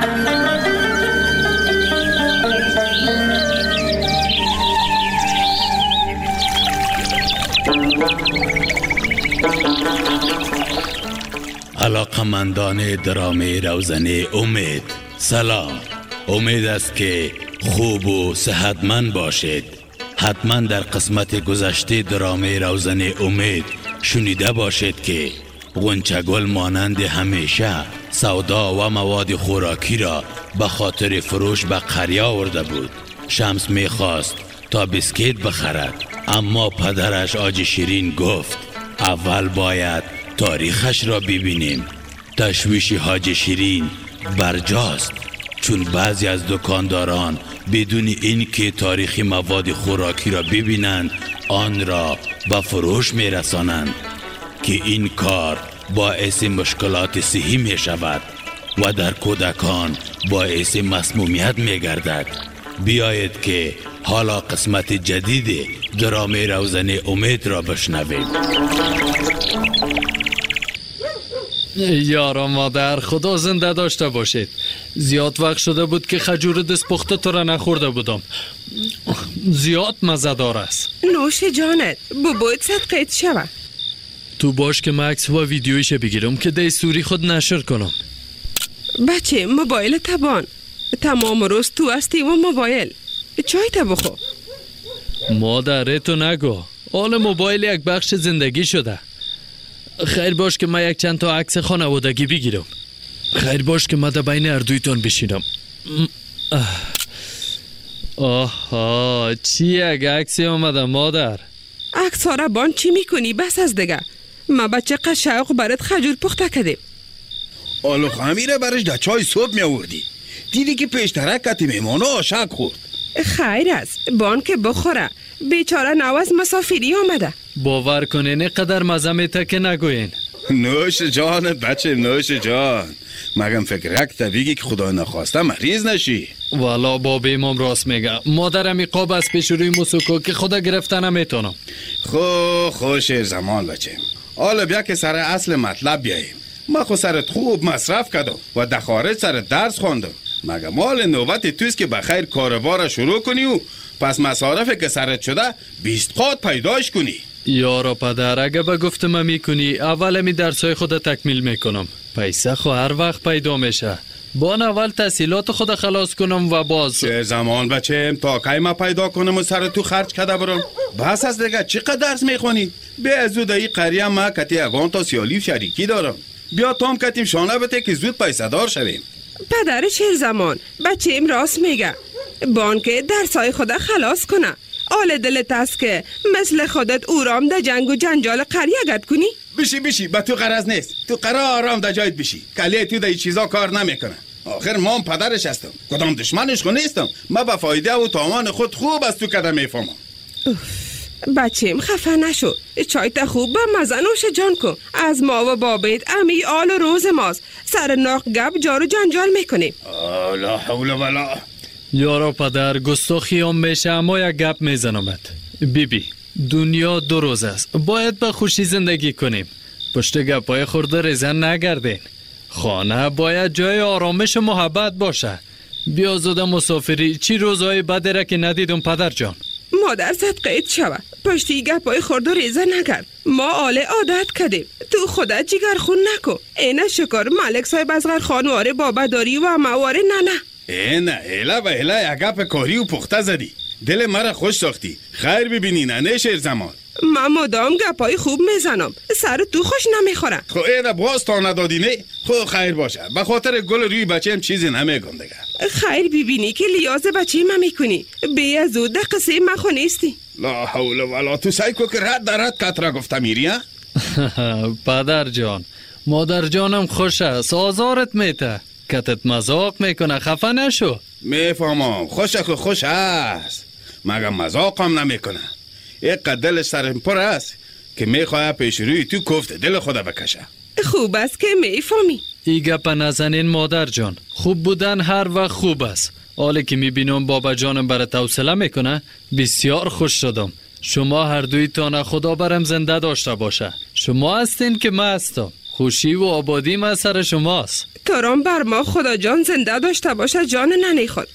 علاقمندان درامی روزنه امید، سلام. امید است که خوب و صحتمند باشید. حتما در قسمت گذشته درامی روزنه امید شنیده باشید که غنچه‌گل مانند همیشه سودا و مواد خوراکی را به خاطر فروش به قریه آورده بود. شمس میخواست تا بسکیت بخرد، اما پدرش آج شیرین گفت اول باید تاریخش را ببینیم. تشویش حاج شیرین برجاست، چون بعضی از دکانداران بدون این که تاریخ مواد خوراکی را ببینند آن را به فروش می رسانند که این کار باعث مشکلات صحی می شود و در کودکان باعث مسمومیت می گردد. بیایید که حالا قسمت جدید درامی روزنه امید را بشنوید. یارا مادر، خدا زنده داشته باشید. زیاد وقت شده بود که خجور دست پخته تو را نخورده بودم. زیاد مزه‌دار است. نوش جانت، بباید صدقیت شوه. تو باش که من عکس و ویدیویش بگیرم که دستوری خود نشر کنم. بچه موبایل تبان، تمام روز تو هستی و موبایل. چای تا بخور. مادر تو نگو، حال موبایل یک بخش زندگی شده. خیر باش که من یک چند تا عکس خانوادگی بگیرم. خیر باش که من در بین اردویتان بشینم. آها، چی یک عکسی آمده مادر؟ عکس ها را بان چی میکنی؟ بس از دیگه. ما بچه قشاق برات خجور پخته کردیم. آلو خمیره برش در چای صبح می آوردی. دیدی که پیشترک کتی میمانو آشک خورد. خیر است، بان که بخوره. بیچاره نواز مسافری آمده. باور کنین قدر مزه میته که نگوین. نوش جانت بچه، نوش جان. مگم فکرک طبیعی که خدا نخواسته مریض نشی. والا باب امام راست میگه. مادرم ایقاب از پیش روی موسیقی که خدا گرفته نمیتونم. خو خوش زمان بچه. حالا بیا که سر اصل مطلب بیاییم. ما خو سرت خوب مصرف کردم و در خارج سرت درس خواندم. مگه مال نوبت توست که بخیر کاروبار شروع کنی و پس مصارف که سرت شده بیست قات پیداش کنی. یارا پدر، اگه به گفتم میکنی اول می درسای خود تکمیل میکنم. پیسه خو هر وقت پیدا میشه. بان اول تحصیلات خود خلاص کنم و باز چه زمان بچه تا کی ما پیدا کنم و سر تو خرج کده برم. بس از دیگه چقدر درس میخونی؟ به از زود ای قریه ما کتی اگان تا سیالی و شریکی دارم. بیا تام کتیم شانه بته که زود پیسه دار شویم. پدر چه زمان بچه ام راست میگه. بان که درسای خود خلاص کنه. آل دلت است که مثل خودت اورام در جنگ و جنجال قریه گرد کنی؟ بشی بشی با تو قرض نیست. تو قرار آرام در جایت بشی. کلیه تو در این چیزا کار نمیکنه. آخر ما هم پدرش هستم. کدام دشمنش خو نیستم. ما با فایده و تاوان خود خوب از تو کده میفهمم. بچیم خفه نشو. چایت خوب با مزه نوش جان کن. از ما و بابیت امی آل روز ماست. سر ناق گب جارو جنجال میکنیم. لا حول ولا. یارا پدر گستاخی هم میشه اما یک گپ میزنمت. بی بی دنیا دو روز است. باید به خوشی زندگی کنیم. پشت گپای خورده ریزن نگردین. خانه باید جای آرامش و محبت باشه. بیا زوده مسافری. چی روزهای بدی را که ندیدم پدر جان. مادر صدقیت شود. پشتی گپای خورده ریزه نگرد. ما آل عادت کردیم. تو خودت جگر خون نکن. اینه شکر ملک صاحب از غر خانواره بابا داری و مواره نه نه. اینه ایلا و ایلا یک گپ کاری و پخته زدی. دل مرا خوش ساختی. خیر ببینی نه شیر زمان. من مدام گپای خوب میزنم. سر تو خوش نمیخوره. خو اینه باز تا ندادی نه. خو خیر باشه. به خاطر گل روی بچه هم چیزی نمیگم دیگه. خیر ببینی که لیاز بچه ما میکنی. بیا زود ده قصه ما خو نیستی. لا حول ولا. تو سعی کو که رد در رد کتره گفته میری ها؟ پدر جان مادر جانم خوش است. آزارت میته. کتت مزاق میکنه. خفه نشو. میفهمم. خوش که خوش است. مگم مزاق هم نمیکنه. یک دل سرم پر است که میخواه پیش روی تو کفت دل خدا بکشه. خوب است که میفهمی. ای گپ نزنین مادر جان. خوب بودن هر وقت خوب است. حالی که میبینم بابا جانم برات حوصله میکنه بسیار خوش شدم. شما هر دویتان خدا برم زنده داشته باشه. شما هستین که من هستم. خوشی و آبادی من سر شماست. ترام بر ما خدا جان زنده داشته باشه جان ننی خود.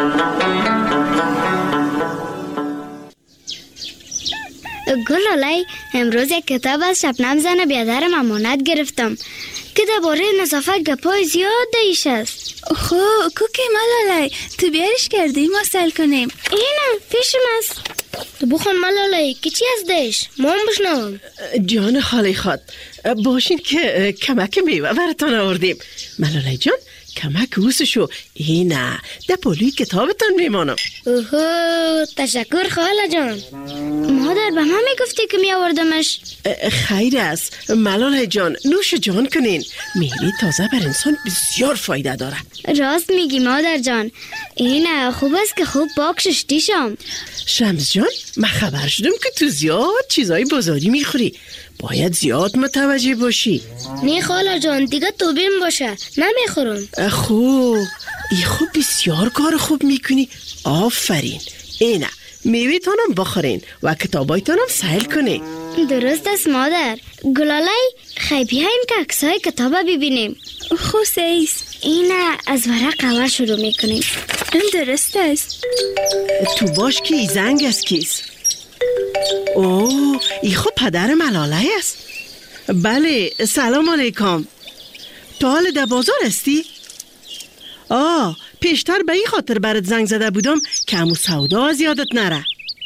گلالای امروز یک کتاب از شبنم زن بیادرم امانت گرفتم که درباره نظافت گپای زیاد دیش است. خو کوکی ملالای تو بیارش کردی ما سل کنیم. اینم پیشم است. تو بخون ملالای که چی از دیش ما هم بشنوم. جان خالی خود باشین که کمک میوه براتان آوردیم. ملالای جان کمک روسشو. اینه ده پولوی کتابتان میمانم. اوهو تشکر خاله جان. مادر به من میگفتی که میآوردمش. خیر است ملالای جان. نوش جان کنین. میوه تازه بر انسان بسیار فایده داره. راست میگی مادر جان. اینه خوب است که خوب پاک ششتی شم. شمس جان من خبر شدم که تو زیاد چیزای بازاری میخوری. باید زیاد متوجه باشی. نه خاله جان دیگه توبیم باشه. نمیخورم. خوب ای خوب بسیار کار خوب میکنی. آفرین. اینه میوه تانم بخورین و کتابای تانم سیل کنین. درست است مادر. گلالای خیلی بیاین که عکسای کتابا ببینیم. خوشیست. اینه از ورق اول شروع میکنیم. درست است. تو باش که ای زنگ است کیست. اوه ای خب پدر ملاله است. بله سلام علیکم. تو حال در بازار هستی؟ آه پیشتر به این خاطر برات زنگ زده بودم که همو سودا از یادت نره.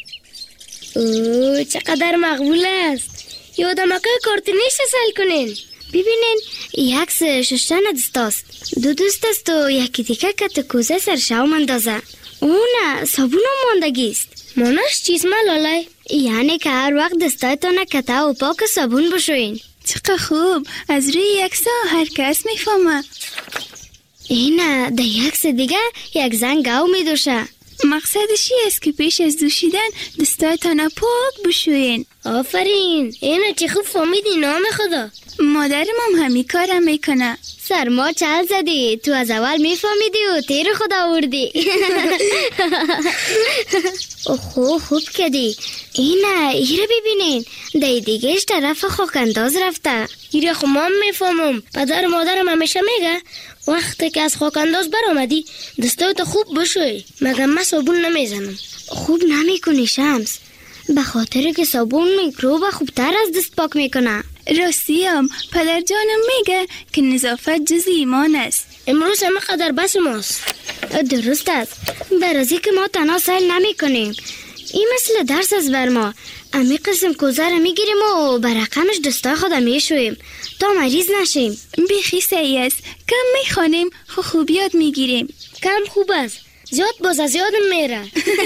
اوه چقدر مقبول است. یادم اکه کارتونیش سل کنین. ببینین یک ششتن دست است. دو دوست است و یکی دیگه کت کوزه سر شاو مندازه. اونه صابون هم ماندگیست. مانش چیز ملالای. یعنی که هر وقت دستایتان کته و پاک صابون بشوین. چقدر خوب. از روی یک سا هر کس میفهمه. اینه ده یک سه دیگه یک زن گاو میدوشه. مقصدشی است که پیش از دوشیدن دستایتان پاک بشوین. آفرین، اینو چه خوب فهمیدی نام خدا. مادرم هم همین کارم میکنه. سرما چل زدی، تو از اول میفهمیدی و تیر خدا آوردی. اوه خوب کردی. اینه ایره ببینین، دی دیگهش طرف خاکانداز رفته. ایره خو ما میفهمم. پدر مادرم همیشه میگه وقتی که از خاکانداز برآمدی دستاتو خوب بشوی. مگه من صابون نمیزنم. خوب نمیکنی شمس، به خاطر که صابون میکروب خوبتر از دست پاک میکنه. راستیم پدر جانم میگه که نظافت جز ایمان است. امروز همه قدر بس ماست. درست است، برازی که ما تنها سیل نمی کنیم. این مثل درس از بر ما. امی قسم کوزه رو میگیریم و برقمش دستای خود میشویم تا مریض نشیم. بیخی سعی است، کم میخوانیم خو خوبیات میگیریم. کم خوب است، زیاد باز از یادم میره.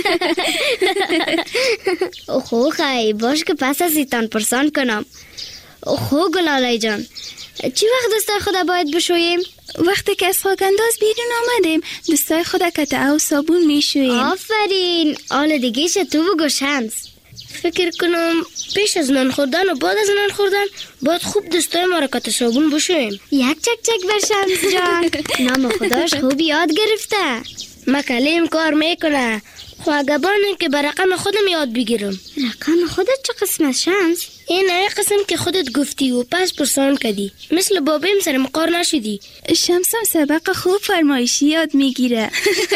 اوه خیلی باش که پس از ایتان پرسان کنم. اوه گلاله جان، چی وقت دستای خدا باید بشوییم؟ وقتی که از خاکانداز بیرون آمدیم دستای خدا قطعه و صابون میشوییم. آفرین، آل دیگه تو بگو شمس. فکر کنم پیش از نان خوردن و بعد از نان خوردن باید خوب دستای ما را قطعه صابون بشوییم. یک چک چک بر شمس جان. نام خداش خوب یاد گرفته. مکلیم کار میکنه. خو اگه بانه که به رقم خودم یاد بگیرم. رقم خودت چه قسم از شمس؟ این ای قسم که خودت گفتی و پس پرسان کردی، مثل بابیم سر مقار نشدی. شمسم سبق خوب فرمایشی یاد میگیره.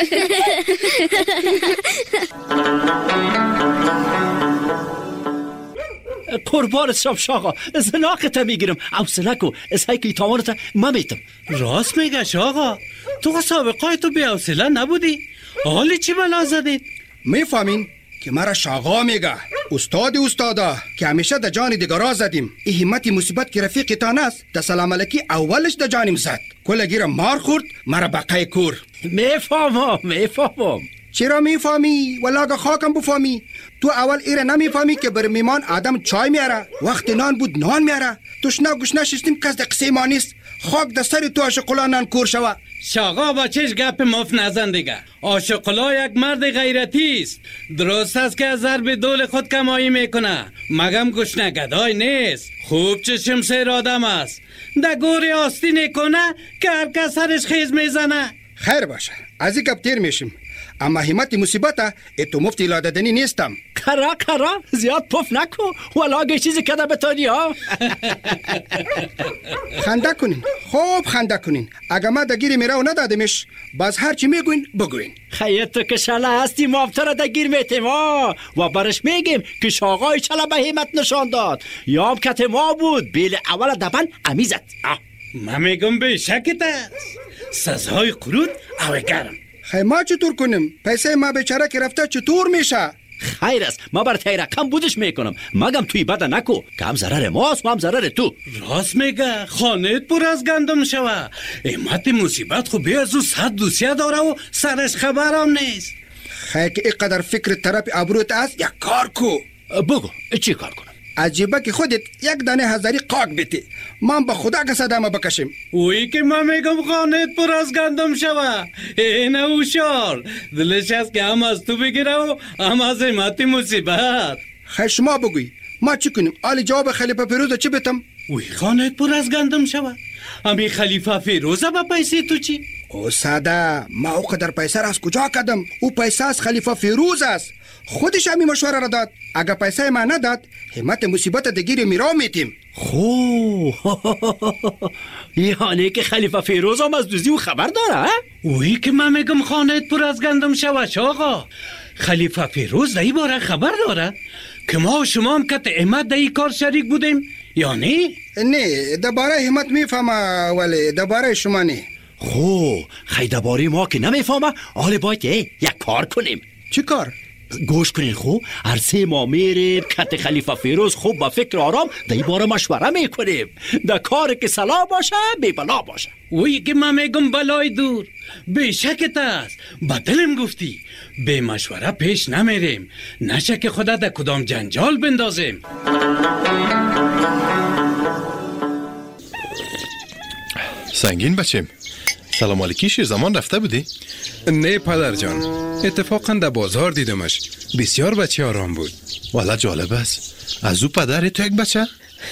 قربان شم شاقا، زناقت میگیرم. حوصله کو، اسای که تاوانت ما میتم. راست میگه شاقا، تو سابقه تو بی حوصله نبودی؟ حالی چی بلا زدید؟ میفهمین که مرا شاقا میگه، استاد استادا که همیشه در جان دیگرا زدیم. این همت مصیبت که رفیق تان است، در سلام علیکی اولش در جانیم زد. کل گیرم مار خورد، مرا بقای کور. میفهمم میفهمم. چرا میفهمی؟ ولاگه خاکم بفهمی. تو اول ایره نمیفهمی که بر میمان آدم چای میاره، وقت نان بود نان میاره. تشنه گشنه شستیم کس در قصه ما نیست. خاک در سر تو عاشقلا نان کور شوه. شاقا با چش گپ مف نزن دیگه. عاشقلا یک مرد غیرتی است. درست است که از ضرب دول خود کمایی میکنه، مگم گشنه گدای نیست. خوب چشم سیر آدم است. در گوری آستین کنه که هر کس سرش خیز میزنه. خیر باشه، از این گپ تیر میشیم. اما همت مصیبت اتو مفتی لاددنی نیستم. کرا کرا زیاد پف نکو، ولاگه چیزی کده بتانی ها. خنده کنین، خوب خنده کنین. اگه ما دگیری میراو ندادمش، باز هر چی میگوین بگوین. خیلی تو که شله هستی مافتر دگیر میتیم ها، و برش میگیم که شاقای چله به همت نشان داد. یام کت ما بود، بیل اول دبن امیزد. من میگم به شکت است. سزای قرود او گرم. خیلی ما چطور کنیم؟ پیسه ما بیچاره که رفته چطور میشه؟ خیر است، ما بر تیره کم بودش میکنم. مگم توی بده نکو که هم ضرر ماست و هم ضرر تو. راست میگه، خانهت پر از گندم شوه. امت مصیبت خو بی از او صد دوسیه داره و سرش خبرم نیست. خیلی که اینقدر فکر طرف ابروت است، یک کار کو. بگو چی کار کنم؟ عجیبه که خودت یک دانه هزاری قاق بیتی، من با خدا که صدامه بکشیم. اوی که من میگم خانهت پر از گندم شوه. اینه اوشار دلش هست که هم از تو بگیره و هم از امت مصیبت. خیلی شما بگوی ما چی کنیم؟ آلی جواب خلیفه فیروز چی بیتم؟ اوی خانهت پر از گندم شوه. امی خلیفه فیروزه با پیسه تو چی؟ او ساده، ما او قدر پیسه را از کجا کدم؟ او پیسه از خلیفه فیروز است. خودش همی مشوره را داد. اگه پیسه ما نداد، همت مصیبت دگیر میرا میتیم. خو یعنی که خلیفه فیروز هم از دوزی و خبر داره؟ اوی که من میگم خانهت پر از گندم شوه شاقا. خلیفه فیروز دایی باره خبر داره که ما و شما هم کت احمد دایی کار شریک بودیم یا نه؟ نه، دباره همت میفهمه ولی دباره شما نه. خو خیلی دباره ما که نمیفهمه، آله باید یک کار کنیم. چی کار؟ گوش کنین خو، هر سه ما میریم کت خلیفه فیروز خوب با فکر آرام دایی باره مشوره میکنیم. در کار که صلاح باشه بی بلا باشه. اوی که من میگم بلای دور به شکت است. با دلم گفتی به مشوره پیش نمیریم، نشه که خدا در کدام جنجال بندازیم. سنگین بچیم، سلام علیکی شیر زمان رفته بودی؟ نه پدر جان، اتفاقا در بازار دیدمش. بسیار بچه آرام بود. والا جالب است. از او پدر تو یک بچه؟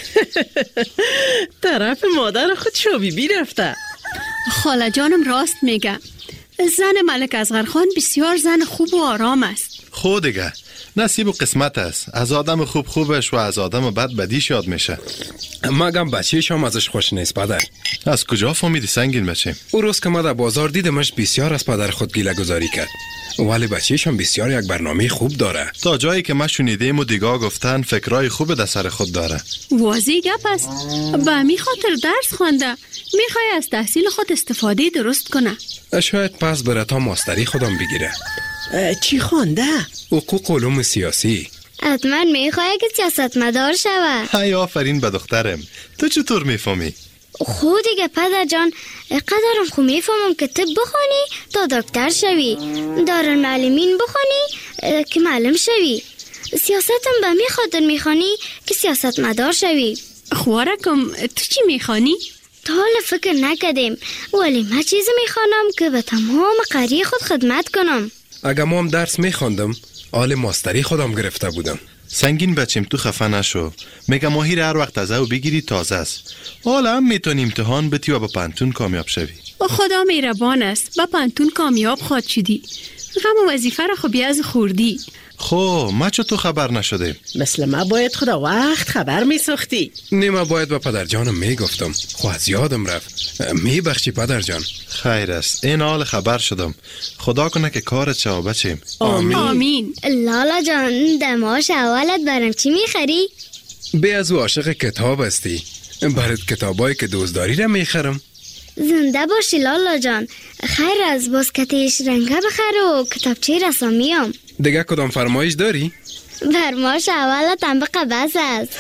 طرف مادر خود شو بی بی رفته. خاله جانم راست میگه. زن ملک اصغر خان بسیار زن خوب و آرام است. خود دیگه نصیب و قسمت است. از آدم خوب خوبش و از آدم بد بدیش یاد میشه. مگم بچه‌ش هم ازش خوش نیست پدر. از کجا فهمیدی سنگین بچه؟ او روز که ما در بازار دیدمش بسیار از پدر خود گیله گذاری کرد. ولی بچه‌ش هم بسیار یک برنامه خوب داره. تا جایی که ما شنیدیم و دیگه گفتن فکرای خوب در سر خود داره. واضح گپ است. به می خاطر درس خوانده. میخوای از تحصیل خود استفاده درست کنه. شاید پس بره تا ماستری خودم بگیره. چی خوانده؟ حقوق علوم سیاسی. حتما میخوای که سیاستمدار شوه. های آفرین به دخترم. تو چطور میفهمی؟ خود دیگه پدر جان، قدرم خو میفهمم که طب بخونی تا دکتر شوی، دارالمعلمین بخونی که معلم شوی، سیاستم به می خاطر میخوانی که سیاستمدار شوی. خوارکم تو چی میخوانی؟ تا حالا فکر نکردیم، ولی من چیزی میخوانم که به تمام قریه خود خدمت کنم. اگه ما هم درس میخواندم آل ماستری خودم گرفته بودم. سنگین بچیم تو خفه نشو. میگم ماهی هر وقت از او بگیری تازه است. حالا هم میتونی امتحان بتی و با پانتون کامیاب شوی. خدا مهربان است. با پانتون کامیاب خواهد شدی. غم و وظیفه را خب از خوردی. خب ما چطور خبر نشده؟ مثل ما باید خدا وقت خبر میساختی. نیمه باید با پدر جانم میگفتم. خو از یادم رفت. میبخشی پدر جان. خیر است. این حال خبر شدم. خدا کنه که کارت شو بچیم. آمین. آمین. لالا جان دماش اولت برام چی میخری؟ بی از او عاشق کتاب هستی. برات کتابایی که دوستداری را میخرم. زنده باشی لالا جان. خیر از باسکتش رنگه بخر و کتابچه رسامیام. دیگه کدام فرمایش داری؟ فرمایش اولت هم به قبض است.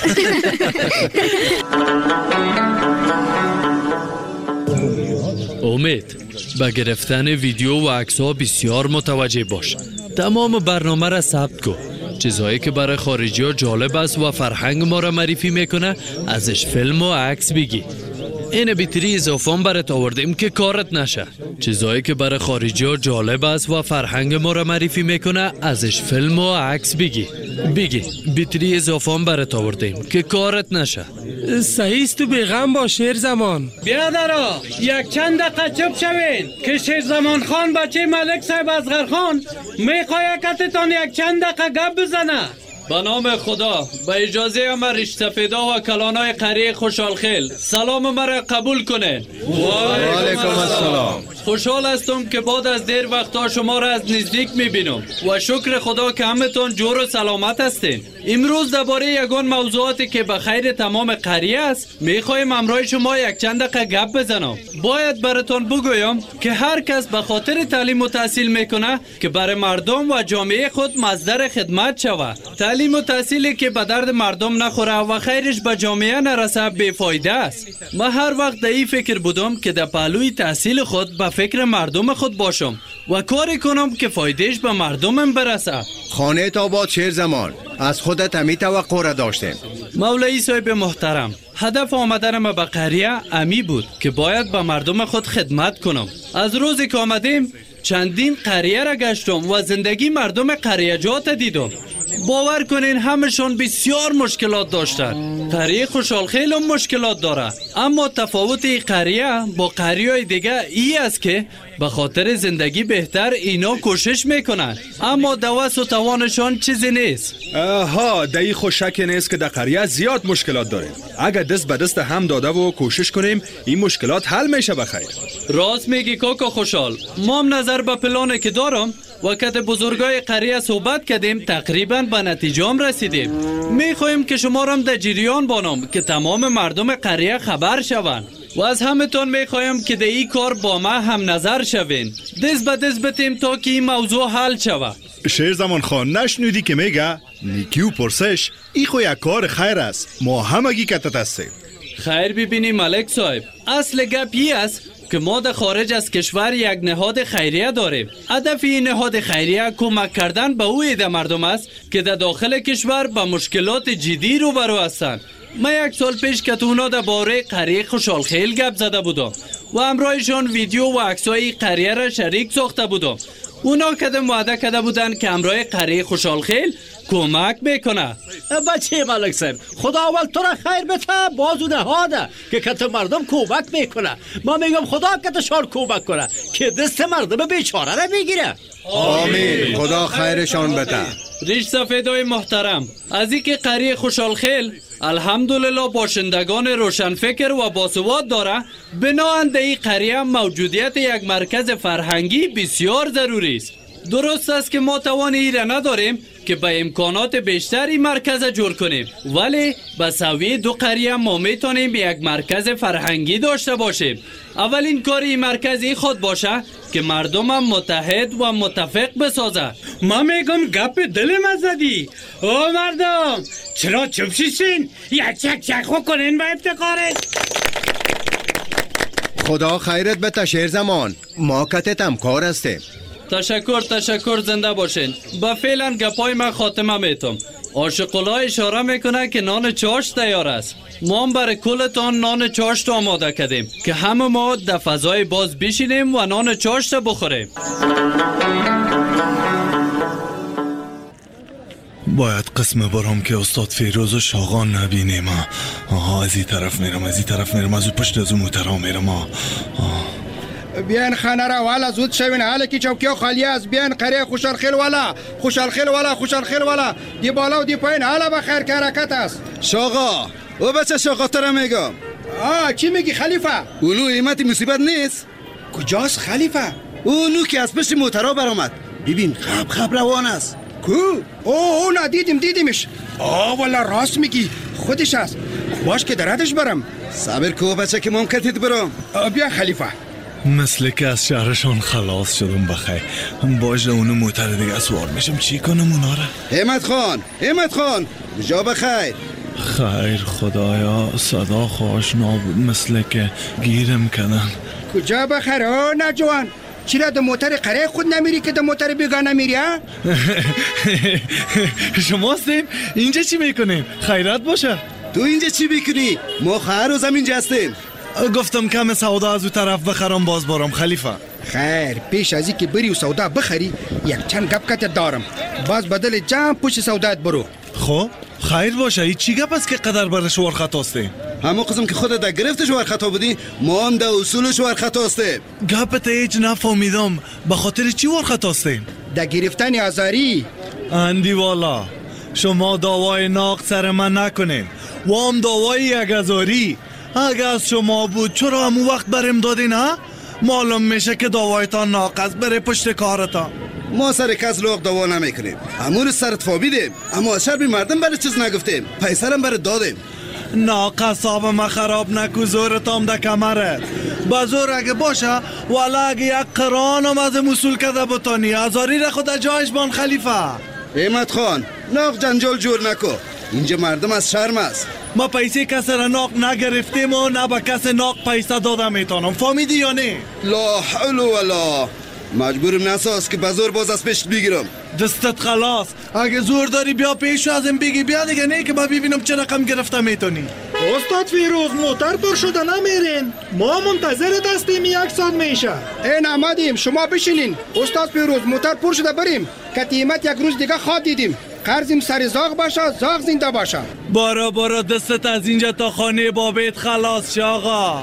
امید به گرفتن ویدیو و عکس ها بسیار متوجه باش. تمام برنامه را ثبت کن. چیزهایی که برای خارجی ها جالب است و فرهنگ ما را معرفی میکنه ازش فیلم و عکس بگی. این بیتری اضافه برات آوردیم که کارت نشه. چیزهایی که برای خارجی ها جالب است و فرهنگ ما را معرفی میکنه ازش فیلم و عکس بگی. بگی بیتری اضافه برات آوردیم که کارت نشه. صحیح است. تو بیغم باش شیر زمان. بیادرها یک چند دقیقه چپ شوین که شیر زمان خان بچه ملک صاحب اصغر خان میخواه کتتان یک چند دقیقه گپ بزنه. به نام خدا به اجازه ما ریش سفیدا و کلانای قریه خوشحال خیل سلام مرا قبول کنین. و علیکم السلام. خوشحال هستم که بعد از دیر وقتا شما را از نزدیک میبینم و شکر خدا که همتون جور و سلامت هستین. امروز درباره یگان موضوعاتی که به خیر تمام قریه است میخوایم همراه شما یک چند دقیقه گپ بزنم. باید براتون بگویم که هر کس به خاطر تعلیم و تحصیل میکنه که برای مردم و جامعه خود مصدر خدمت شود. تعلیم و تحصیلی که به درد مردم نخوره و خیرش به جامعه نرسه بیفایده است. من هر وقت در این فکر بودم که در پهلوی تحصیل خود به فکر مردم خود باشم و کاری کنم که فایدهش به مردمم برسه. خانه تا باد شیر زمان از خودت همی توقع را داشتیم. مولوی صاحب محترم، هدف آمدنم به قریه امی بود که باید به مردم خود خدمت کنم. از روزی که آمدیم چندین قریه را گشتم و زندگی مردم قریه جات دیدم. باور کنین همشون بسیار مشکلات داشتن. قریه خوشحال خیلی مشکلات داره، اما تفاوت این قریه با قریه دیگه ای است که به خاطر زندگی بهتر اینا کوشش میکنن، اما دوست و توانشان چیزی نیست. آها دایی خوشک نیست که در قریه زیاد مشکلات داریم. اگر دست به دست هم داده و کوشش کنیم این مشکلات حل میشه بخیر. راست میگی کاکا خوشحال. ما هم نظر به پلانه که دارم وقت بزرگای قریه صحبت کردیم تقریبا به نتیجه هم رسیدیم. میخوایم که شما را در جریان بانم که تمام مردم قریه خبر شوند و از همتون میخوایم که در این کار با ما هم نظر شوین. دست به دست بتیم تا که این موضوع حل شود. شیر زمان خان نشنودی که میگه نیکی و پرسش ای خو یک کار خیر است. ما همگی کتت هستیم. خیر ببینی ملک صاحب، اصل گپ این است که ما در خارج از کشور یک نهاد خیریه داریم. هدف این نهاد خیریه کمک کردن به او عده مردم است که در داخل کشور با مشکلات جدی روبرو هستند. من یک سال پیش که اونا در باره قریه خوشحال خیل گپ زده بودم و همراهشان ویدیو و عکسای قریه را شریک ساخته بودم اونا کدم وعده کده بودن که همراه قریه خوشحالخیل کمک میکنه. بچه ملک صاحب، خدا اول تو را خیر بده، بازو نهاده که کت مردم کمک میکنه. ما میگم خدا کت شان کمک کنه که دست مردم بیچاره را بگیره. آمین. خدا خیرشان بده. ریش سفیدای محترم، از این که قریه خوشحالخیل الحمدلله باشندگان روشنفکر و باسواد داره، بناهنده این قریه موجودیت یک مرکز فرهنگی بسیار ضروری است. درست است که ما توان ایره نداریم که به امکانات بیشتری مرکز جور کنیم، ولی به سوی دو قریه ما میتونیم یک مرکز فرهنگی داشته باشیم. اولین کار این مرکزی خود باشه که مردم هم متحد و متفق بسازه. ما میگم گپ دلم زدی. او مردم چرا چوب شیشین؟ یک چک چک خو کنین به افتخارش. خدا خیرت بده شیر زمان، ما کتت هم کار هستیم. تشکر تشکر، زنده باشین. با فعلا گپای من خاتمه میتم. عاشق‌الله اشاره میکنه که نان چاشت تیار است. ما هم برای کلتان نان چاشت آماده کردیم که همه ما در فضای باز بشینیم و نان چاشت بخوریم. باید قسم برام که استاد فیروز و شاغان نبینیم. آها، از این طرف میرم، از این طرف میرم، از اون پشت از اون موترها میرم. آه. بیان خانه را والا زود شوین، حالا که چوکیو خالی است. بیان قریه خوشحالخیل والا، خوشحالخیل والا، خوشحالخیل والا. دی بالا و دی پایین حالا بخیر که حرکت است. شاغا، او بچه شاغا ترا میگم. آه، چی میگی خلیفه؟ اولو ایمتی مصیبت نیست؟ کجاست خلیفه؟ اونو که از پشت موترها برآمد. ببین خب خب روان است. کو؟ اوه او نه، دیدیم دیدیمش. آه والا راست میگی، خودش است. باش که دراتش برم. صبر کو بچه که ممکنید برم. بیا خلیفه. مثل که از شهرشان خلاص شدم بخیر. باش اونو موتر دیگه سوار میشم چی کنم اونا را؟ همت خان، همت خان، جا بخیر. خیر خدایا، صدا خواشنا بود، مثل که گیرم کنن. کجا بخیر؟ آه نه جوان، چرا در موتر قریه خود نمیری که در موتر بیگانه میری ها؟ شما هستیم؟ اینجا چی میکنیم؟ خیرات باشه. تو اینجا چی میکنی؟ ما خواهر و زمین جستیم. گفتم کم سودا از او طرف بخرم باز بارم خلیفه. خیر، پیش از این که بری و سودا بخری یک چند گپ کت دارم. باز بدل جمع پشت سودات برو. خب خیر باشه. این چی گپ است که قدر برش ورخطاستیم؟ همون قسم که خودت در گرفتش ورخطا بودی، ما هم در اصولش ورخطاستیم. گپت هیچ نفهمیدم، به خاطر چی ورخطاستیم؟ در گرفتن آزاری. اندی والا، شما دعوای ناق سر من نکنین و هم دعوای یک ازاری. اگه از شما بود چرا همون وقت برم دادین ها؟ معلوم میشه که دعوایتان ناقص بره پشت کارتان. ما سر کس لوق دعوا نمیکنیم، همون سرت فابیدیم، اما از شربی مردم برای چیز نگفتیم، پیسرم برای دادیم. ناقص آب ما خراب نکو، زورتام ده کمره. با زور اگه باشه والا اگه یک قرانم از مسئول کده بتانی ازاری را خود جایش بان خلیفه. احمد خان، ناق جنجال جور نکو، اینجا مردم از شرم است. ما پیسه کسی را ناق نگرفتیم و نه به کسی ناق پیسه دادم میتونم، فهمیدی یا نه؟ لا حول ولا، مجبورم نساز که بزور باز از پیش بگیرم. دستت خلاص، اگه زور داری بیا پیش ازم بگی بیا دیگه، نه که ما ببینم چه رقم گرفته میتونی. استاد فیروز موتر پر شده نمیرین؟ ما منتظر دستیم یک ساعت میشه. این آمدیم، شما بشینین. استاد فیروز موتر پر شده بریم که قیمت یک روز دیگه خواد دیدیم. قرضیم سر زاغ باشه، زاغ زنده باشه. بارا بارا دستت از اینجا تا خانه بابیت خلاص شه آقا.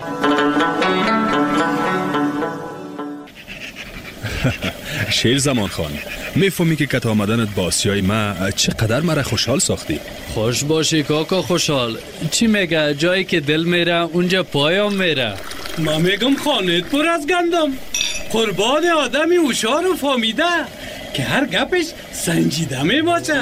شیر زمان خان، میفهمی که کت آمدنت با آسیای ما چقدر مرا خوشحال ساختی؟ خوش باشی کاکا خوشحال. چی میگه؟ جایی که دل میره اونجا پایم میره. ما میگم خانت پر از گندم. قربان آدمی هوشیار و فهمیده که هر گپش سنجیده می باشه.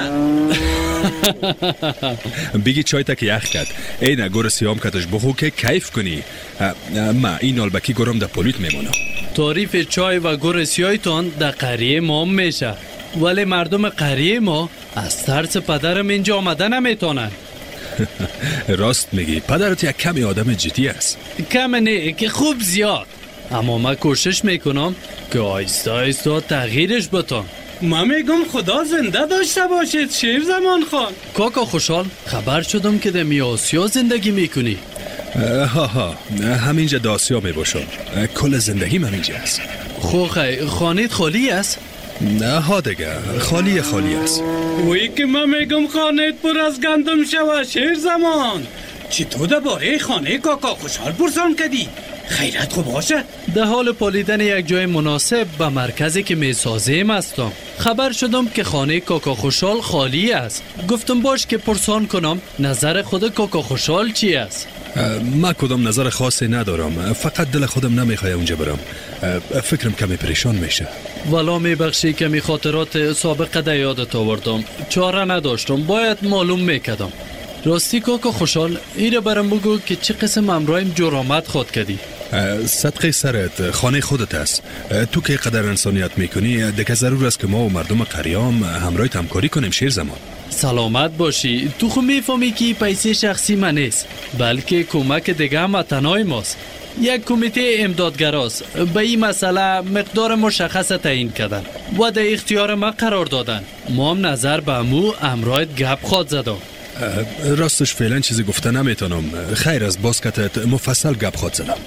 بگی چای تا که یخ کد اینا گور سیام کتش بخو که کیف کنی. ما این نالبکی گرم در پولیت میمونه. تعریف چای و گور سیایتان در قریه ما میشه، ولی مردم قریه ما از ترس پدرم اینجا آمده نمیتونن. راست میگی، پدرت یک کمی آدم جدی است. کم نه که خوب زیاد، اما من کوشش میکنم که آیسته آیسته تغییرش بتم. ما میگم خدا زنده داشته باشید شیر زمان خان. کاکا خوشحال، خبر شدم که در میاسیا زندگی میکنی. ها ها، همینجا داسیا میباشم. کل زندگیم همینجا است. خو خی، خانیت خالی است؟ نه ها دیگه خالی خالی است. وی که من میگم خانه پر از گندم شوه شیر زمان. چی تو درباره خانه کاکا خوشحال پرسان کردی؟ خیرت خوب باشه؟ در حال پالیدن یک جای مناسب به مرکزی که می سازیم هستم. خبر شدم که خانه کاکا خوشحال خالی است. گفتم باش که پرسان کنم نظر خود کاکا خوشحال چی است؟ من کدام نظر خاصی ندارم، فقط دل خودم نمیخواد اونجا برم. فکرم کمی پریشان میشه. والا میبخشی که می خاطرات سابقه در یادت آوردم. چاره نداشتم، باید معلوم میکردم. راستی کاکا خوشحال ایره برام بگو که چه قسم امرایم جرامت خود کردی؟ صدقه سرت خانه خودت است. تو که قدر انسانیت میکنی دیگه ضرور است که ما و مردم قریام همراه همکاری کنیم شیر زمان. سلامت باشی. تو خو میفهمی که پیسه شخصی من نیست بلکه کمک دیگه هم تنهای ماست. یک کمیته امدادگراست. به این مسئله مقدار مشخص تعیین کردن و در اختیار ما قرار دادن. ما هم نظر به امو امرایت گپ خواد زدم. راستش فعلا چیزی گفته نمیتونم. خیر از باز کتت مفصل گپ خواد زدم.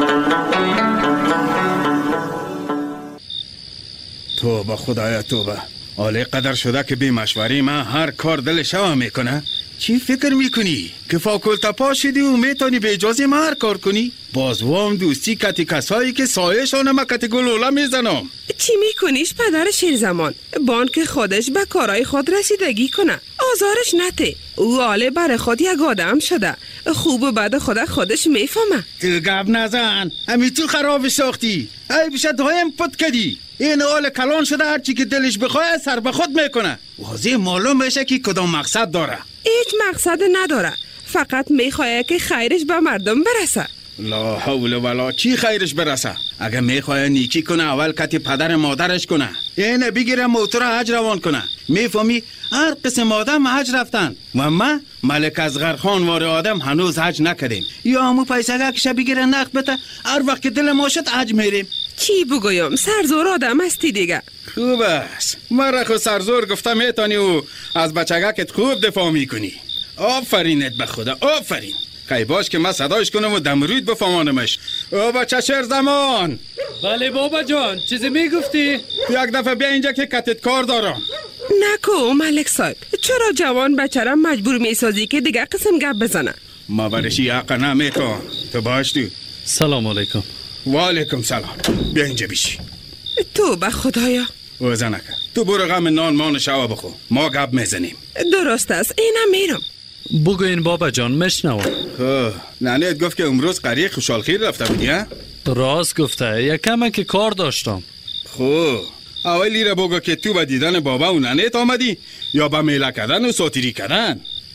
توبه خدایا توبه. آله قدر شده که بی مشوری من هر کار دل شما میکنه. چی فکر میکنی؟ که فاکولتا پا شدی و میتونی به اجازه ما هر کار کنی؟ باز وام دوستی کتی کسایی که سایشان ما کتی گلوله میزنم. چی میکنیش پدر شیر زمان؟ بان که خودش به کارای خود رسیدگی کنه، آزارش نته. او آله بر خود یک آدم شده، خوب و بد خود خودش میفهمه. تو گب نزن، همی تو خراب ساختی. ای بشه دایم پت کدی. این آل کلان شده هرچی که دلش بخواه سر به خود میکنه. واضح معلوم بشه که کدام مقصد داره. هیچ مقصد نداره، فقط میخواه که خیرش به مردم برسه. لا حول ولا چی خیرش برسه؟ اگه میخواه نیکی کنه اول کتی پدر مادرش کنه. اینه بگیره موتور حج روان کنه. میفهمی؟ هر قسم آدم حج رفتن و ما ملک اصغر خان وار آدم هنوز حج نکردیم. یا همو پیسه کشه بگیره نقد بته هر وقت که دل ما شد حج میریم. چی بگویم؟ سرزور آدم هستی دیگه. خوب است. مرا خود سرزور گفتم میتانی و از بچگکت خوب دفاع میکنی. آفرینت به خدا، آفرین. خیلی باش که من صدایش کنم و دمرود بفهمانمش. او بچه شیر زمان. بله بابا جان، چیزی میگفتی؟ یک دفعه بیا اینجا که کتت کار دارم. نکو ملک صاحب، چرا جوان بچه را مجبور میسازی که دیگه قسم گپ بزنه؟ ما برشی حق نمیکن. تو باش تو. سلام علیکم. و علیکم سلام. بیا اینجا بیشی. تو به خدایا. وزه نکن. تو برو غم نان مان شوا بخو. ما گپ میزنیم. درست است، اینم میرم. بگوین بابا جان مشنوم. خب ننهت گفت که امروز قریه خوشحال خیر رفته بودی ها؟ راست گفته، یکم که کار داشتم. خب اولی را بگو که تو به دیدن بابا و ننهت آمدی یا به میله کردن و ساتیری کردن؟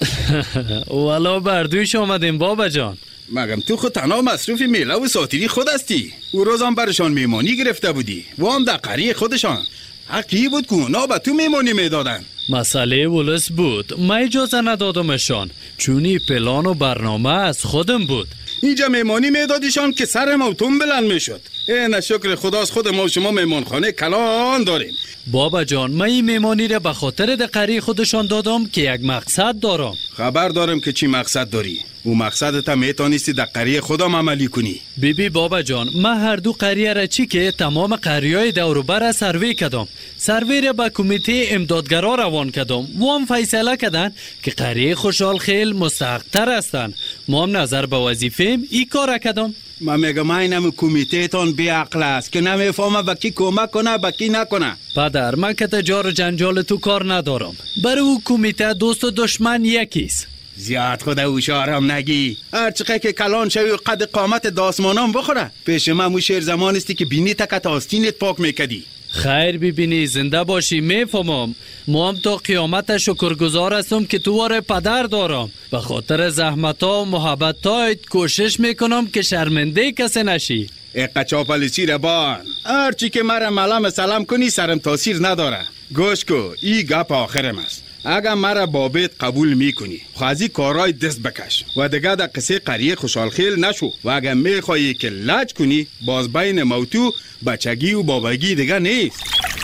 والا بردویش آمدیم بابا جان. مگم تو خود تنها مصروف میله و ساتیری خود هستی؟ او روز هم برشان میمانی گرفته بودی و هم در قریه خودشان. حقی بود که اونا به تو میمانی میدادن. مسئله ولس بود، من اجازه ندادمشان چونی پلان و برنامه از خودم بود. اینجا میمانی میدادیشان که سر موتون بلند میشد. این شکر خداست خود ما و شما میمانخانه کلان داریم. بابا جان من این میمانی را به خاطر دقیقی خودشان دادم که یک مقصد دارم. خبر دارم که چی مقصد داری. او مقصدت هم میتونستی در قریه خودم عملی کنی. بی بی بابا جان من هر دو قریه را چی که تمام قریه دوروبر را سروی کردم. سروی را به کمیته امدادگرا روان کردم و هم فیصله کردن که قریه خوشحال خیل مستحق تر هستند. ما هم نظر به وظیفه ای کار کردم. من میگم اینم کمیته تان بی عقل است که نمیفهمه با کی کمک کنه با کی نکنه. پدر من که تجار جنجال تو کار ندارم. برای او کمیته دوست و دشمن یکیست. زیاد خود اوشارم نگی. هر چقدر که کلان شوی و قد قامت داسمانم بخوره. پیش من مو شیر زمان استی که بینی تکت آستینت پاک میکدی. خیر ببینی زنده باشی میفهمم. ما هم تا قیامت شکرگزار هستم که تو واره پدر دارم. به خاطر زحمت ها و محبت هایت کوشش میکنم که شرمنده کسی نشی. ای قچاپلیسی ربان هرچی که مرا ملام سلام کنی سرم تاثیر نداره. گوش کو ای گپ آخرم است. اگر مرا بابت قبول میکنی خوازی کارای دست بکش و دیگه در قصه قریه خوشحال خیل نشو و اگر میخوایی که لج کنی باز بین موتو بچگی و بابگی دیگه نیست.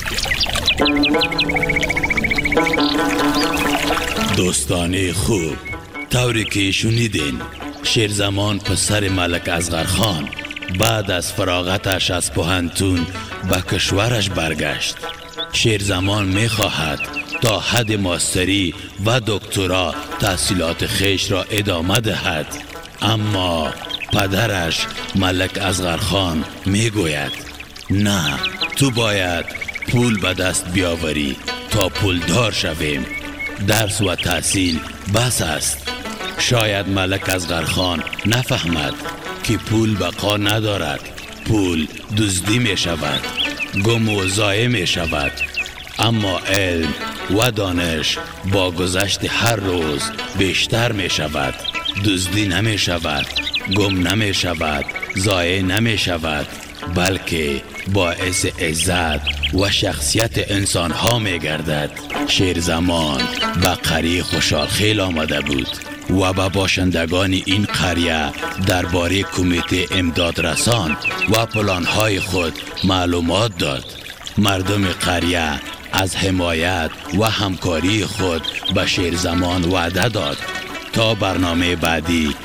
دوستان خوب، طوری که شنیدین شیر زمان پسر ملک اصغر خان بعد از فراغتش از پوهنتون به کشورش برگشت. شیرزمان می خواهد تا حد ماستری و دکترا تحصیلات خیش را ادامه دهد، اما پدرش ملک اصغرخان می گوید نه، تو باید پول به دست بیاوری تا پولدار شویم. درس و تحصیل بس است. شاید ملک اصغرخان نفهمد که پول بقا ندارد، پول دزدی می شود، گم و ضایع می شود، اما علم و دانش با گذشت هر روز بیشتر می شود، دزدی نمی شود، گم نمی شود، ضایع نمی شود، بلکه باعث عزت و شخصیت انسان ها می گردد. شیرزمان به قریه خوشحال خیل آمده بود و به باشندگان این قریه درباره کمیته امداد رسان و پلانهای خود معلومات داد. مردم قریه از حمایت و همکاری خود به شیرزمان وعده داد تا برنامه بعدی